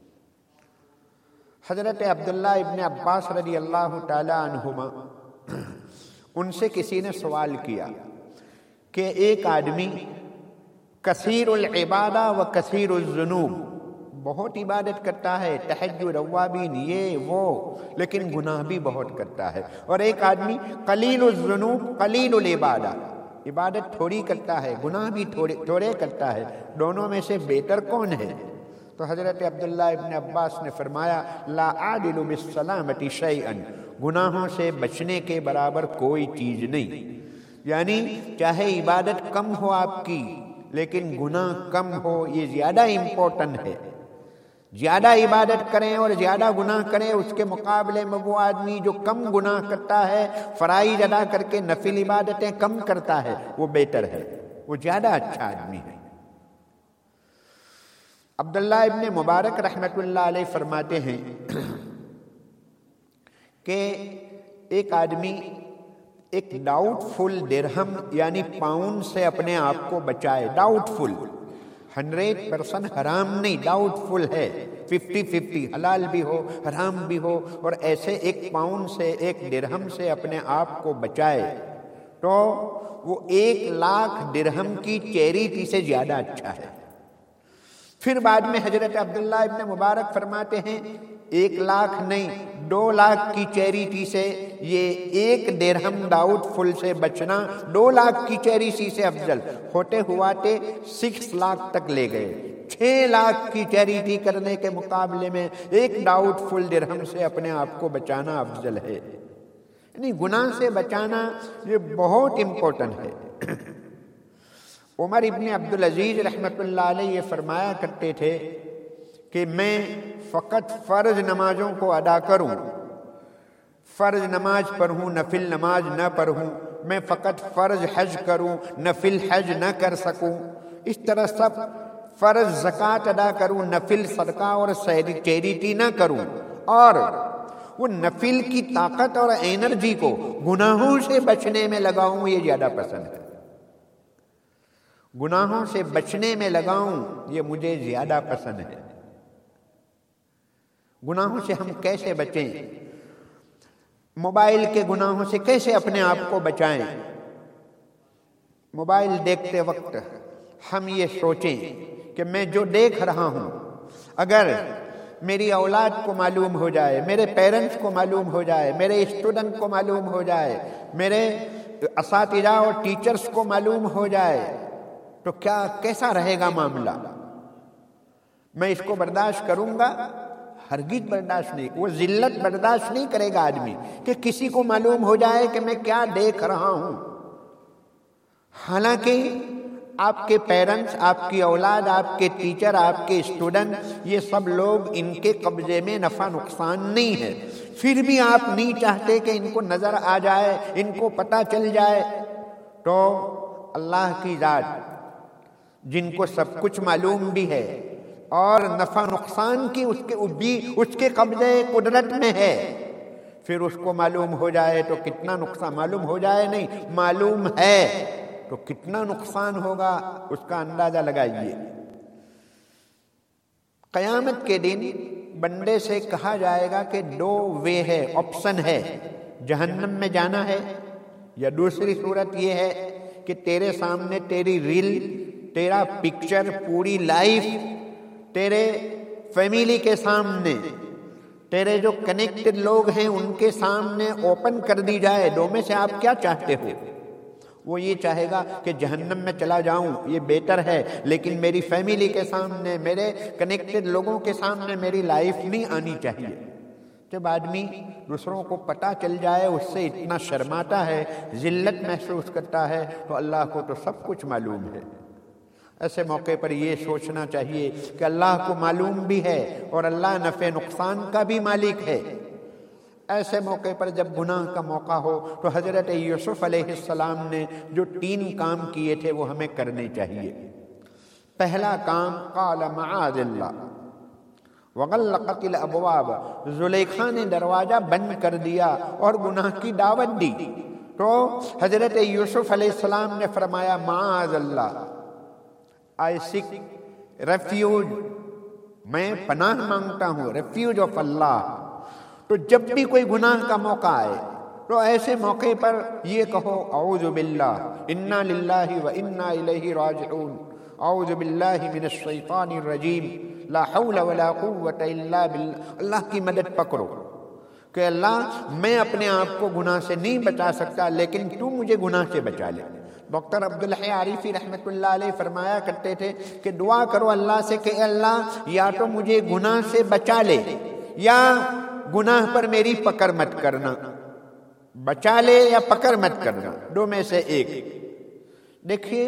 حضرت عبداللہ ابن عباس رضی اللہ تعالی عنہما، ان سے کسی نے سوال کیا کہ ایک آدمی کثیر العبادہ و کثیر الذنوب، بہت عبادت کرتا ہے، تہجد، اوابین، یہ وہ، لیکن گناہ بھی بہت کرتا ہے. اور ایک آدمی قلیل الذنوب قلیل العبادہ، عبادت تھوڑی کرتا ہے، گناہ بھی تھوڑے تھوڑے کرتا ہے، دونوں میں سے بہتر کون ہے؟ تو حضرت عبداللہ ابن عباس نے فرمایا، لا عادل بالسلامت شیئا، گناہوں سے بچنے کے برابر کوئی چیز نہیں. یعنی چاہے عبادت کم ہو آپ کی، لیکن گناہ کم ہو، یہ زیادہ امپورٹنٹ ہے. زیادہ عبادت کریں اور زیادہ گناہ کریں، اس کے مقابلے میں وہ آدمی جو کم گناہ کرتا ہے، فرائض ادا کر کے نفل عبادتیں کم کرتا ہے، وہ بہتر ہے، وہ زیادہ اچھا آدمی ہے۔ عبداللہ ابن مبارک رحمۃ اللہ علیہ فرماتے ہیں کہ ایک آدمی ایک ڈاؤٹ فل درہم یعنی پاؤنڈ سے اپنے آپ کو بچائے، ڈاؤٹ فل، ہنڈریڈ پرسنٹ حرام نہیں، ڈاؤٹ فل ہے، ففٹی ففٹی، حلال بھی ہو حرام بھی ہو، اور ایسے ایک پاؤنڈ سے ایک درہم سے اپنے آپ کو بچائے تو وہ ایک لاکھ درہم کی چیریٹی سے زیادہ اچھا ہے۔ پھر بعد میں حضرت عبداللہ ابن مبارک فرماتے ہیں ایک لاکھ نہیں، دو لاکھ کی چیریٹی سے یہ ایک درہم ڈاؤٹ فل سے بچنا دو لاکھ کی چیریٹی سے افضل، ہوتے ہواتے سکس لاکھ تک لے گئے۔ چھ لاکھ کی چیریٹی کرنے کے مقابلے میں ایک ڈاؤٹ فل درہم سے اپنے آپ کو بچانا افضل ہے۔ یعنی گناہ سے بچانا یہ بہت امپورٹنٹ ہے۔ عمر ابن عبدالعزیز رحمۃ اللہ علیہ یہ فرمایا کرتے تھے کہ میں فقط فرض نمازوں کو ادا کروں، فرض نماز پڑھوں، نفل نماز نہ پڑھوں، میں فقط فرض حج کروں، نفل حج نہ کر سکوں، اس طرح سب فرض زکوٰۃ ادا کروں، نفل صدقہ اور چیریٹی نہ کروں، اور وہ نفل کی طاقت اور انرجی کو گناہوں سے بچنے میں لگاؤں، یہ زیادہ پسند ہے۔ گناہوں سے بچنے میں لگاؤں یہ مجھے زیادہ پسند ہے۔ گناہوں سے ہم کیسے بچیں؟ موبائل کے گناہوں سے کیسے اپنے آپ کو بچائیں؟ موبائل دیکھتے وقت ہم یہ سوچیں کہ میں جو دیکھ رہا ہوں اگر میری اولاد کو معلوم ہو جائے، میرے پیرنٹس کو معلوم ہو جائے، میرے اسٹوڈنٹ کو معلوم ہو جائے، میرے اساتذہ اور ٹیچرز کو معلوم ہو جائے تو کیا کیسا رہے گا معاملہ؟ میں اس کو برداشت کروں گا؟ ہرگز برداشت نہیں۔ وہ ذلت برداشت نہیں کرے گا آدمی کہ کسی کو معلوم ہو جائے کہ میں کیا دیکھ رہا ہوں۔ حالانکہ آپ کے پیرنٹس، آپ کی اولاد، آپ کے ٹیچر، آپ کے اسٹوڈنٹ، یہ سب لوگ ان کے قبضے میں نفع نقصان نہیں ہے، پھر بھی آپ نہیں چاہتے کہ ان کو نظر آ جائے، ان کو پتہ چل جائے۔ تو اللہ کی ذات جن کو سب کچھ معلوم بھی ہے اور نفع نقصان کی اس کے بھی اس کے قبضے قدرت میں ہے، پھر اس کو معلوم ہو جائے تو کتنا نقصان، معلوم ہو جائے نہیں معلوم ہے تو کتنا نقصان ہوگا اس کا اندازہ لگائیے۔ قیامت کے دن بندے سے کہا جائے گا کہ دو وے ہے، آپشن ہے، جہنم میں جانا ہے، یا دوسری صورت یہ ہے کہ تیرے سامنے تیری ریل، تیرا پکچر، پوری لائف تیرے فیملی کے سامنے، تیرے جو کنیکٹڈ لوگ ہیں ان کے سامنے اوپن کر دی جائے۔ دو میں سے آپ کیا چاہتے ہو؟ وہ یہ چاہے گا کہ جہنم میں چلا جاؤں، یہ بہتر ہے، لیکن میری فیملی کے سامنے، میرے کنیکٹڈ لوگوں کے سامنے میری لائف نہیں آنی چاہیے۔ جب آدمی دوسروں کو پتہ چل جائے اس سے اتنا شرماتا ہے، ذلت محسوس کرتا ہے، تو اللہ کو تو سب کچھ معلوم ہے۔ ایسے موقع پر یہ سوچنا چاہیے کہ اللہ کو معلوم بھی ہے اور اللہ نفع نقصان کا بھی مالک ہے۔ ایسے موقع پر جب گناہ کا موقع ہو تو حضرت یوسف علیہ السلام نے جو تین کام کیے تھے وہ ہمیں کرنے چاہیے۔ پہلا کام قال معاذ اللہ وغلقت الابواب، زلیخا نے دروازہ بند کر دیا اور گناہ کی دعوت دی، تو حضرت یوسف علیہ السلام نے فرمایا معاذ اللہ، آئی سیک ریفیوج، میں پناہ مانگتا ہوں، ریفیوج آف اللہ۔ تو جب بھی کوئی گناہ کا موقع آئے تو ایسے موقع پر یہ کہو اعوذ باللہ، انا للہ و انا الیہ راجعون، اعوذ باللہ من الشیطان الرجیم، لا حول ولا قوت الا باللہ۔ اللہ کی مدد پکڑو کہ اللہ میں اپنے آپ کو گناہ سے نہیں بچا سکتا، لیکن تو مجھے گناہ سے بچا لے۔ ڈاکٹر عبدالحی عارفی رحمۃ اللہ علیہ فرمایا کرتے تھے کہ دعا کرو اللہ سے کہ اللہ یا تو مجھے گناہ سے بچا لے یا گناہ پر میری پکڑ مت کرنا، بچا لے یا پکڑ مت کرنا، دو میں سے ایک۔ دیکھیے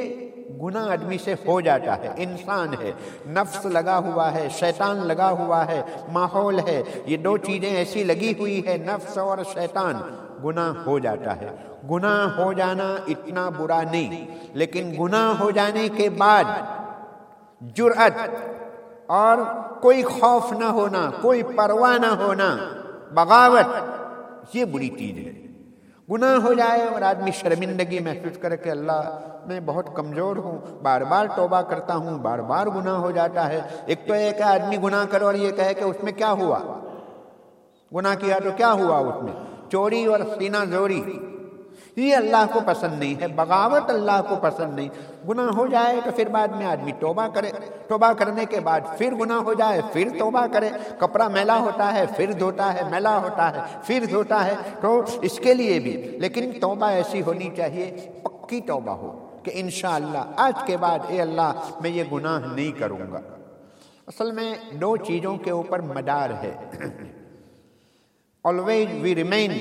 گناہ آدمی سے ہو جاتا ہے. انسان ہے, نفس لگا ہوا ہے, شیطان لگا ہوا ہے, ماحول ہے, یہ دو چیزیں ایسی لگی ہوئی ہے, نفس اور شیطان, گناہ ہو جاتا ہے. گناہ ہو جانا اتنا برا نہیں, لیکن گناہ ہو جانے کے بعد جرأت اور کوئی خوف نہ ہونا, کوئی پرواہ نہ ہونا, بغاوت, یہ بری چیز ہے. گناہ ہو جائے اور آدمی شرمندگی محسوس کرے کہ اللہ میں بہت کمزور ہوں, بار بار توبہ کرتا ہوں, بار بار گناہ ہو جاتا ہے. ایک تو ایک آدمی گناہ کرے اور یہ کہے کہ اس میں کیا ہوا, گناہ کیا تو کیا ہوا اس میں, چوری اور سینہ زوری, یہ اللہ کو پسند نہیں ہے. بغاوت اللہ کو پسند نہیں. گناہ ہو جائے تو پھر بعد میں آدمی توبہ کرے, توبہ کرنے کے بعد پھر گناہ ہو جائے پھر توبہ کرے. کپڑا میلا ہوتا ہے پھر دھوتا ہے, میلا ہوتا ہے پھر دھوتا ہے, تو اس کے لیے بھی. لیکن توبہ ایسی ہونی چاہیے, پکی توبہ ہو کہ انشاءاللہ آج کے بعد اے اللہ میں یہ گناہ نہیں کروں گا. اصل میں دو چیزوں کے اوپر مدار ہے. always we remain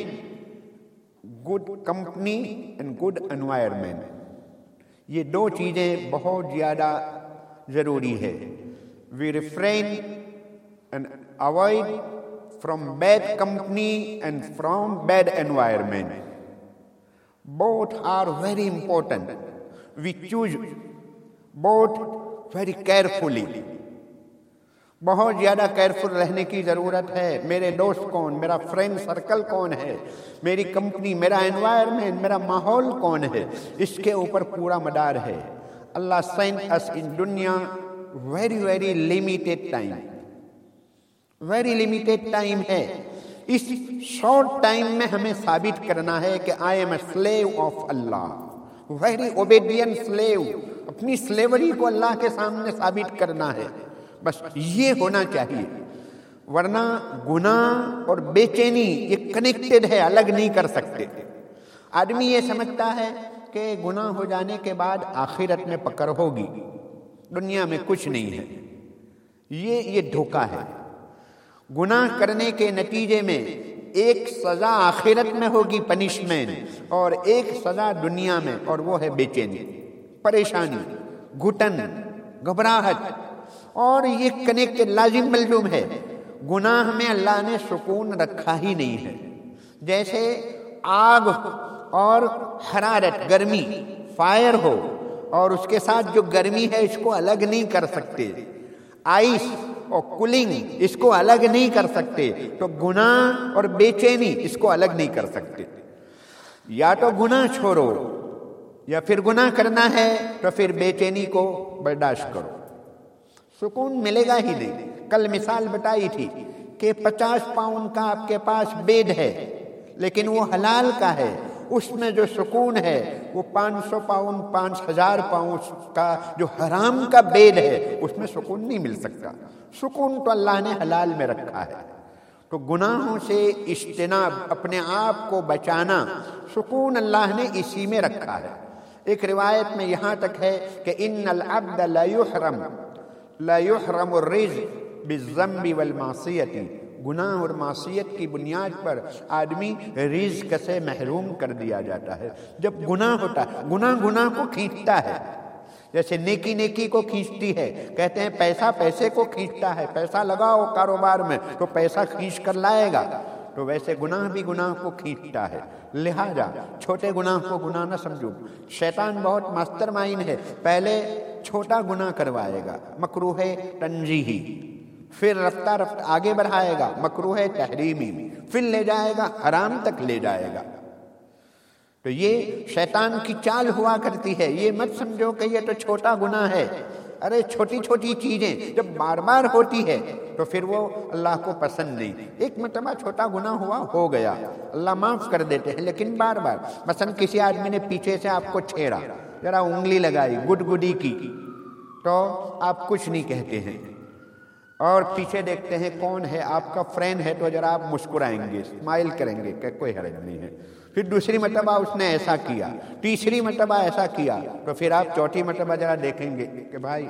good company and good environment. یہ دو چیزیں بہت زیادہ ضروری ہے. we refrain and avoid from bad company and from bad environment. Both are very important. We choose both very carefully. بہت زیادہ کیئرفل رہنے کی ضرورت ہے. میرے دوست کون, میرا فرینڈ سرکل کون ہے, میری کمپنی, میرا انوائرمنٹ, میرا ماحول کون ہے, اس کے اوپر پورا مدار ہے. اللہ sent us in دنیا very very limited time. very limited time ہے. اس شارٹ ٹائم میں ہمیں ثابت کرنا ہے کہ I am a slave of Allah. very obedient slave. اپنی سلیوری کو اللہ کے سامنے ثابت کرنا ہے. بس یہ ہونا چاہیے, ورنہ گناہ اور بے چینی یہ کنیکٹڈ ہے, الگ نہیں کر سکتے. آدمی یہ سمجھتا ہے کہ گناہ ہو جانے کے بعد آخرت میں پکڑ ہوگی, دنیا میں کچھ نہیں ہے. یہ یہ دھوکہ ہے. گناہ کرنے کے نتیجے میں ایک سزا آخرت میں ہوگی, پنشمنٹ, اور ایک سزا دنیا میں, اور وہ ہے بے چینی, پریشانی, گھٹن, گھبراہٹ. اور یہ کنیکٹ لازم ملزوم ہے. گناہ میں اللہ نے سکون رکھا ہی نہیں ہے. جیسے آگ اور حرارت, گرمی, فائر ہو, اور اس کے ساتھ جو گرمی ہے اس کو الگ نہیں کر سکتے. آئس اور کولنگ اس کو الگ نہیں کر سکتے. تو گناہ اور بے چینی اس کو الگ نہیں کر سکتے. یا تو گناہ چھوڑو, یا پھر گناہ کرنا ہے تو پھر بے چینی کو برداشت کرو. سکون ملے گا ہی نہیں. کل مثال بتائی تھی کہ پچاس پاؤنڈ کا آپ کے پاس بیڈ ہے, لیکن وہ حلال کا ہے, اس میں جو سکون ہے وہ پانچ سو پاؤنڈ, پانچ ہزار پاؤنڈ کا جو حرام کا بیڈ ہے اس میں سکون نہیں مل سکتا. سکون تو اللہ نے حلال میں رکھا ہے. تو گناہوں سے اجتناب, اپنے آپ کو بچانا, سکون اللہ نے اسی میں رکھا ہے. ایک روایت میں یہاں تک ہے کہ ان العبد لا يحرم لا يحرم الرزق بالذنب والمعصیت. گناہ اور معصیت کی بنیاد پر آدمی رزق سے محروم کر دیا جاتا ہے. جب گناہ ہوتا ہے, گناہ گناہ کو کھینچتا ہے, جیسے نیکی نیکی کو کھینچتی ہے. کہتے ہیں پیسہ پیسے کو کھینچتا ہے, پیسہ لگاؤ کاروبار میں تو پیسہ کھینچ کر لائے گا. تو ویسے گناہ بھی گناہ کو کھینچتا ہے. لہذا چھوٹے گناہ کو گناہ نہ سمجھو. شیطان بہت ماسٹر مائنڈ ہے. پہلے چھوٹا گناہ کروائے گا, مکروہ تنزیہی, پھر رفتہ رفتہ آگے بڑھائے گا, مکروہ تحریمی, پھر لے جائے گا حرام تک لے جائے گا. تو یہ شیطان کی چال ہوا کرتی ہے. یہ مت سمجھو کہ یہ تو چھوٹا گناہ ہے. ارے چھوٹی چھوٹی چیزیں جب بار بار ہوتی ہے تو پھر وہ اللہ کو پسند نہیں. ایک مرتبہ چھوٹا گناہ ہوا, ہو گیا, اللہ معاف کر دیتے ہیں, لیکن بار بار مثلا کسی آدمی نے پیچھے سے آپ کو چھیڑا, ذرا انگلی لگائی, گڈ گڈی کی, تو آپ کچھ نہیں کہتے ہیں, اور پیچھے دیکھتے ہیں کون ہے, آپ کا فرینڈ ہے, تو ذرا آپ مسکرائیں گے, اسمائل کریں گے کہ کوئی حرج نہیں ہے. پھر دوسری مرتبہ اس نے ایسا کیا, تیسری مرتبہ ایسا کیا, تو پھر آپ چوتھی مرتبہ ذرا دیکھیں گے کہ بھائی,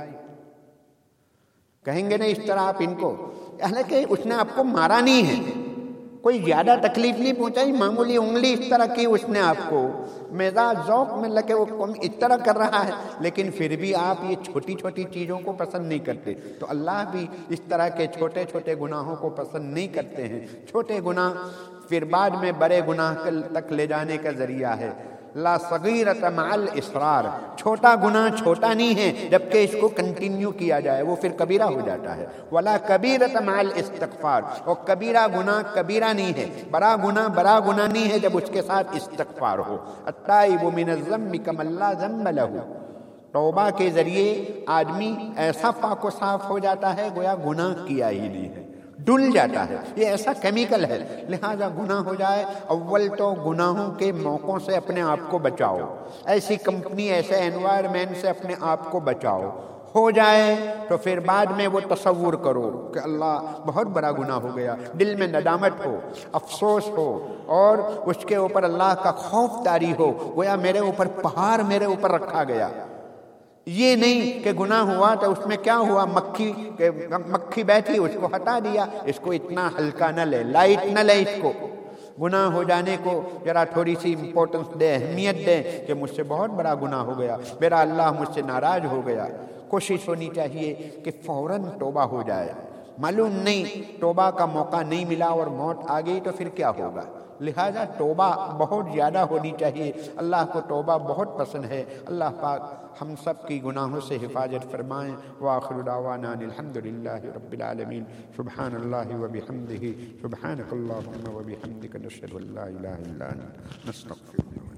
کہیں گے نا اس طرح آپ ان کو, حالانکہ اس نے آپ کو مارا نہیں ہے, کوئی زیادہ تکلیف نہیں پہنچائی، معمولی انگلی اس طرح کی اس نے آپ کو، مزاج ذوق میں لگے وہ اس طرح کر رہا ہے، لیکن پھر بھی آپ یہ چھوٹی چھوٹی چیزوں کو پسند نہیں کرتے، تو اللہ بھی اس طرح کے چھوٹے چھوٹے گناہوں کو پسند نہیں کرتے ہیں۔ چھوٹے گناہ پھر بعد میں بڑے گناہ تک لے جانے کا ذریعہ ہے۔ لا صغیرۃ مع الاصرار، چھوٹا گناہ چھوٹا نہیں ہے جبکہ اس کو کنٹینیو کیا جائے وہ پھر کبیرہ ہو جاتا ہے۔ ولا کبیرۃ مع الاستغفار، اور کبیرہ گناہ کبیرہ نہیں ہے، بڑا گناہ بڑا گناہ نہیں ہے جب اس کے ساتھ استغفار ہو۔ التائب من الذنب کمن لا ذنب لہ، توبہ کے ذریعے آدمی ایسا پاک و صاف ہو جاتا ہے گویا گناہ کیا ہی نہیں ہے، ڈل جاتا ہے، یہ ایسا کیمیکل ہے۔ لہذا گناہ ہو جائے، اول تو گناہوں کے موقعوں سے اپنے آپ کو بچاؤ، ایسی کمپنی ایسے انوائرمنٹ سے اپنے آپ کو بچاؤ، ہو جائے تو پھر بعد میں وہ تصور کرو کہ اللہ بہت بڑا گناہ ہو گیا، دل میں ندامت ہو، افسوس ہو، اور اس کے اوپر اللہ کا خوف طاری ہو، گویا میرے اوپر پہاڑ میرے اوپر رکھا گیا۔ یہ نہیں کہ گناہ ہوا تو اس میں کیا ہوا، مکھی مکھی بیٹھی اس کو ہٹا دیا، اس کو اتنا ہلکا نہ لے، لائٹ نہ لے، اس کو گناہ ہو جانے کو ذرا تھوڑی سی امپورٹنس دے، اہمیت دے کہ مجھ سے بہت بڑا گناہ ہو گیا، میرا اللہ مجھ سے ناراض ہو گیا۔ کوشش ہونی چاہیے کہ فوراً توبہ ہو جائے، معلوم نہیں توبہ کا موقع نہیں ملا اور موت آ گئی تو پھر کیا ہوگا۔ لہذا توبہ بہت زیادہ ہونی چاہیے، اللہ کو توبہ بہت پسند ہے۔ اللہ پاک ہم سب کی گناہوں سے حفاظت فرمائیں۔ وآخر دعوانا الحمد للہ رب العالمین۔ سبحان اللہ وبحمدہ، سبحانک اللہم وبحمدک، نشہد ان لا الہ الا انت، نستغفرک۔